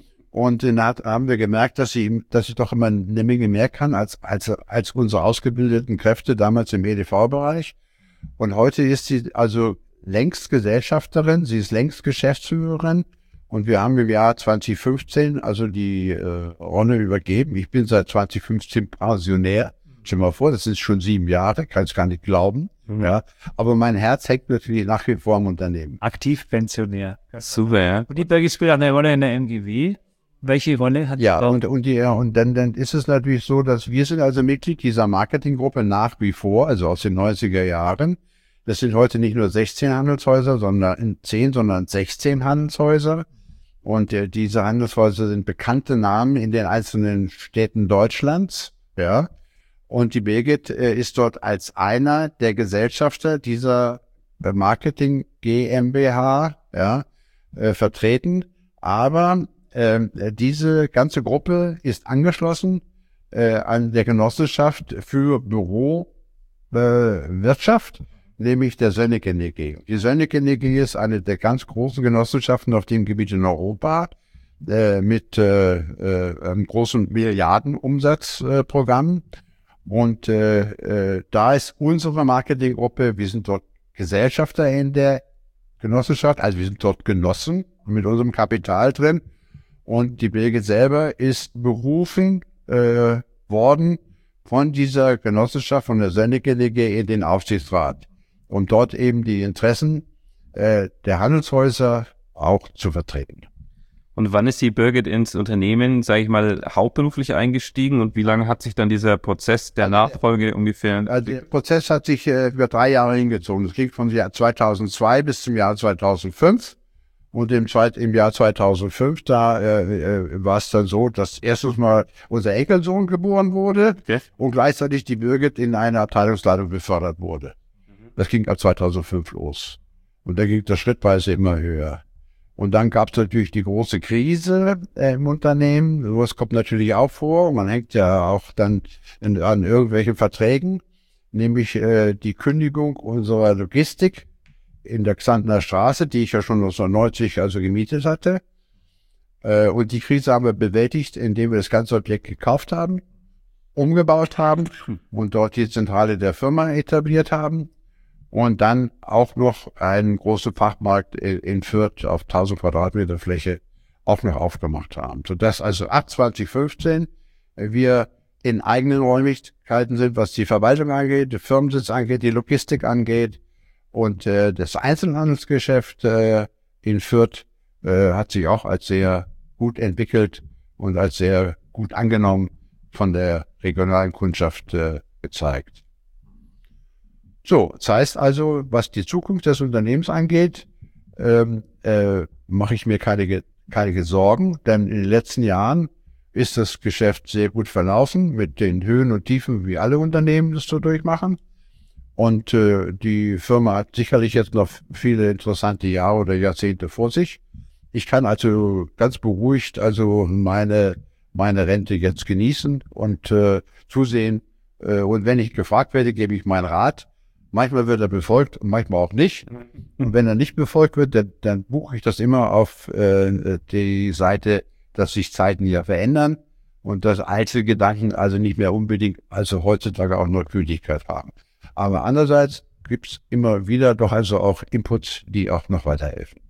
Und dann hat, haben wir gemerkt, dass sie, dass sie doch immer eine Menge mehr kann als, als, als unsere ausgebildeten Kräfte damals im E D V-Bereich. Und heute ist sie also längst Gesellschafterin, sie ist längst Geschäftsführerin. Und wir haben im Jahr zwanzig fünfzehn also die äh, Rolle übergeben. Ich bin seit zwanzig fünfzehn Pensionär. Stell dir mal vor, das sind schon sieben Jahre, kann es gar nicht glauben. Mhm. Ja, aber mein Herz hängt natürlich nach wie vor im Unternehmen. Aktiv Pensionär. Super, ja. Und die Birgit spielt auch eine Rolle in der M G W. Welche Rolle hat Ja, und, und, die, und dann, dann ist es natürlich so, dass wir sind also Mitglied dieser Marketinggruppe nach wie vor, also aus den neunziger Jahren. Das sind heute nicht nur sechzehn Handelshäuser, sondern zehn, sondern sechzehn Handelshäuser. Und äh, diese Handelshäuser sind bekannte Namen in den einzelnen Städten Deutschlands, ja. Und die Birgit äh, ist dort als einer der Gesellschafter dieser äh, Marketing GmbH, ja, äh, vertreten. Aber äh, diese ganze Gruppe ist angeschlossen äh, an der Genossenschaft für Bürowirtschaft, äh, nämlich der Sönneken E G. Die Sönneken E G ist eine der ganz großen Genossenschaften auf dem Gebiet in Europa äh, mit äh, äh, einem großen Milliardenumsatzprogramm. Äh, Und äh, äh, da ist unsere Marketinggruppe, wir sind dort Gesellschafter in der Genossenschaft, also wir sind dort Genossen mit unserem Kapital drin. Und die Birgit selber ist berufen äh, worden von dieser Genossenschaft, von der Sönneken E G in den Aufsichtsrat, um dort eben die Interessen äh, der Handelshäuser auch zu vertreten. Und wann ist die Birgit ins Unternehmen, sage ich mal, hauptberuflich eingestiegen und wie lange hat sich dann dieser Prozess der Nachfolge ungefähr? Also der Prozess hat sich äh, über drei Jahre hingezogen. Das ging vom Jahr zweitausendzwei bis zum Jahr zweitausendfünf. Und im, zweit, im Jahr zweitausendfünf, da äh, äh, war es dann so, dass erstens mal unser Enkelsohn geboren wurde okay. und gleichzeitig die Birgit in eine Abteilungsleitung befördert wurde. Mhm. Das ging ab zweitausendfünf los. Und da ging das schrittweise immer höher. Und dann gab es natürlich die große Krise äh, im Unternehmen. Sowas kommt natürlich auch vor. Man hängt ja auch dann in, an irgendwelchen Verträgen, nämlich äh, die Kündigung unserer Logistik in der Xantener Straße, die ich ja schon neunzehnhundertneunzig also gemietet hatte. Äh, und die Krise haben wir bewältigt, indem wir das ganze Objekt gekauft haben, umgebaut haben und dort die Zentrale der Firma etabliert haben. Und dann auch noch einen großen Fachmarkt in Fürth auf tausend Quadratmeter Fläche auch noch aufgemacht haben. Sodass also ab zwanzig fünfzehn wir in eigenen Räumlichkeiten sind, was die Verwaltung angeht, den Firmensitz angeht, die Logistik angeht. Und äh, das Einzelhandelsgeschäft äh, in Fürth äh, hat sich auch als sehr gut entwickelt und als sehr gut angenommen von der regionalen Kundschaft äh, gezeigt. So, das heißt also, was die Zukunft des Unternehmens angeht, ähm, äh, mache ich mir keine, keine Sorgen, denn in den letzten Jahren ist das Geschäft sehr gut verlaufen, mit den Höhen und Tiefen, wie alle Unternehmen das so durchmachen. Und äh, die Firma hat sicherlich jetzt noch viele interessante Jahre oder Jahrzehnte vor sich. Ich kann also ganz beruhigt also meine, meine Rente jetzt genießen und äh, zusehen. Äh, und wenn ich gefragt werde, gebe ich meinen Rat. Manchmal wird er befolgt und manchmal auch nicht. Und wenn er nicht befolgt wird, dann, dann buche ich das immer auf äh, die Seite, dass sich Zeiten ja verändern und dass Einzelgedanken also nicht mehr unbedingt, also heutzutage auch nur Gültigkeit haben. Aber andererseits gibt es immer wieder doch also auch Inputs, die auch noch weiterhelfen.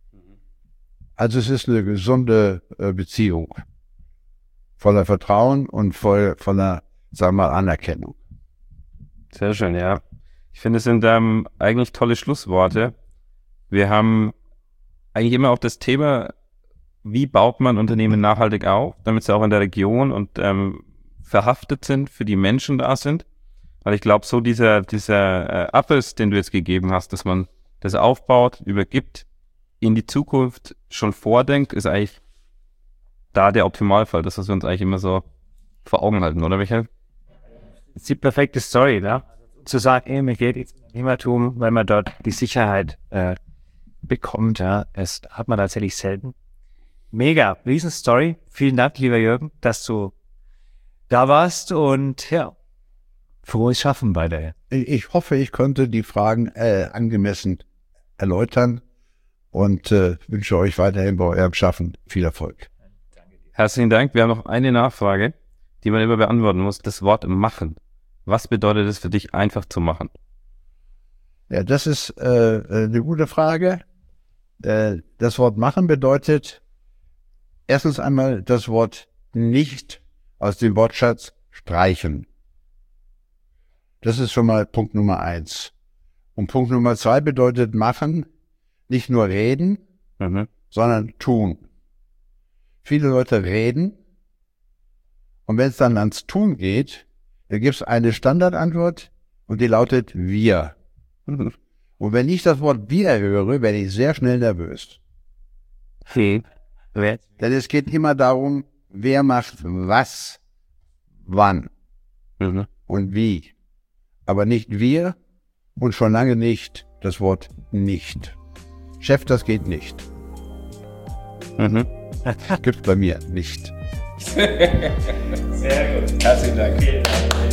Also es ist eine gesunde äh, Beziehung voller Vertrauen und voll, voller, sagen wir mal, Anerkennung. Sehr schön, ja. Ich finde, es sind ähm, eigentlich tolle Schlussworte. Wir haben eigentlich immer auch das Thema, wie baut man Unternehmen nachhaltig auf, damit sie auch in der Region und ähm, verhaftet sind, für die Menschen da sind. Weil ich glaube, so dieser, dieser äh, Abriss, den du jetzt gegeben hast, dass man das aufbaut, übergibt, in die Zukunft schon vordenkt, ist eigentlich da der Optimalfall. Das, was wir uns eigentlich immer so vor Augen halten, oder Michael? Das ist die perfekte Story, ne? Zu sagen, ey, mir geht ins Unternehmertum, weil man dort die Sicherheit äh, bekommt, ja, das hat man tatsächlich selten. Mega, Riesenstory. Vielen Dank, lieber Jürgen, dass du da warst und ja, frohes Schaffen bei der. Ich hoffe, ich konnte die Fragen äh, angemessen erläutern und äh, wünsche euch weiterhin bei eurem Schaffen viel Erfolg. Herzlichen Dank. Wir haben noch eine Nachfrage, die man immer beantworten muss. Das Wort machen. Was bedeutet es für dich, einfach zu machen? Ja, das ist äh, eine gute Frage. Äh, das Wort machen bedeutet erstens einmal das Wort nicht aus dem Wortschatz streichen. Das ist schon mal Punkt Nummer eins. Und Punkt Nummer zwei bedeutet machen, nicht nur reden, mhm. sondern tun. Viele Leute reden und wenn es dann ans Tun geht, da gibt es eine Standardantwort und die lautet wir. Mhm. Und wenn ich das Wort wir höre, werde ich sehr schnell nervös. Hm. Denn es geht immer darum, wer macht was, wann mhm. und wie. Aber nicht wir und schon lange nicht das Wort nicht. Chef, das geht nicht. Mhm. Gibt's bei mir nicht. Sehr gut. Herzlichen Dank. Vielen Dank.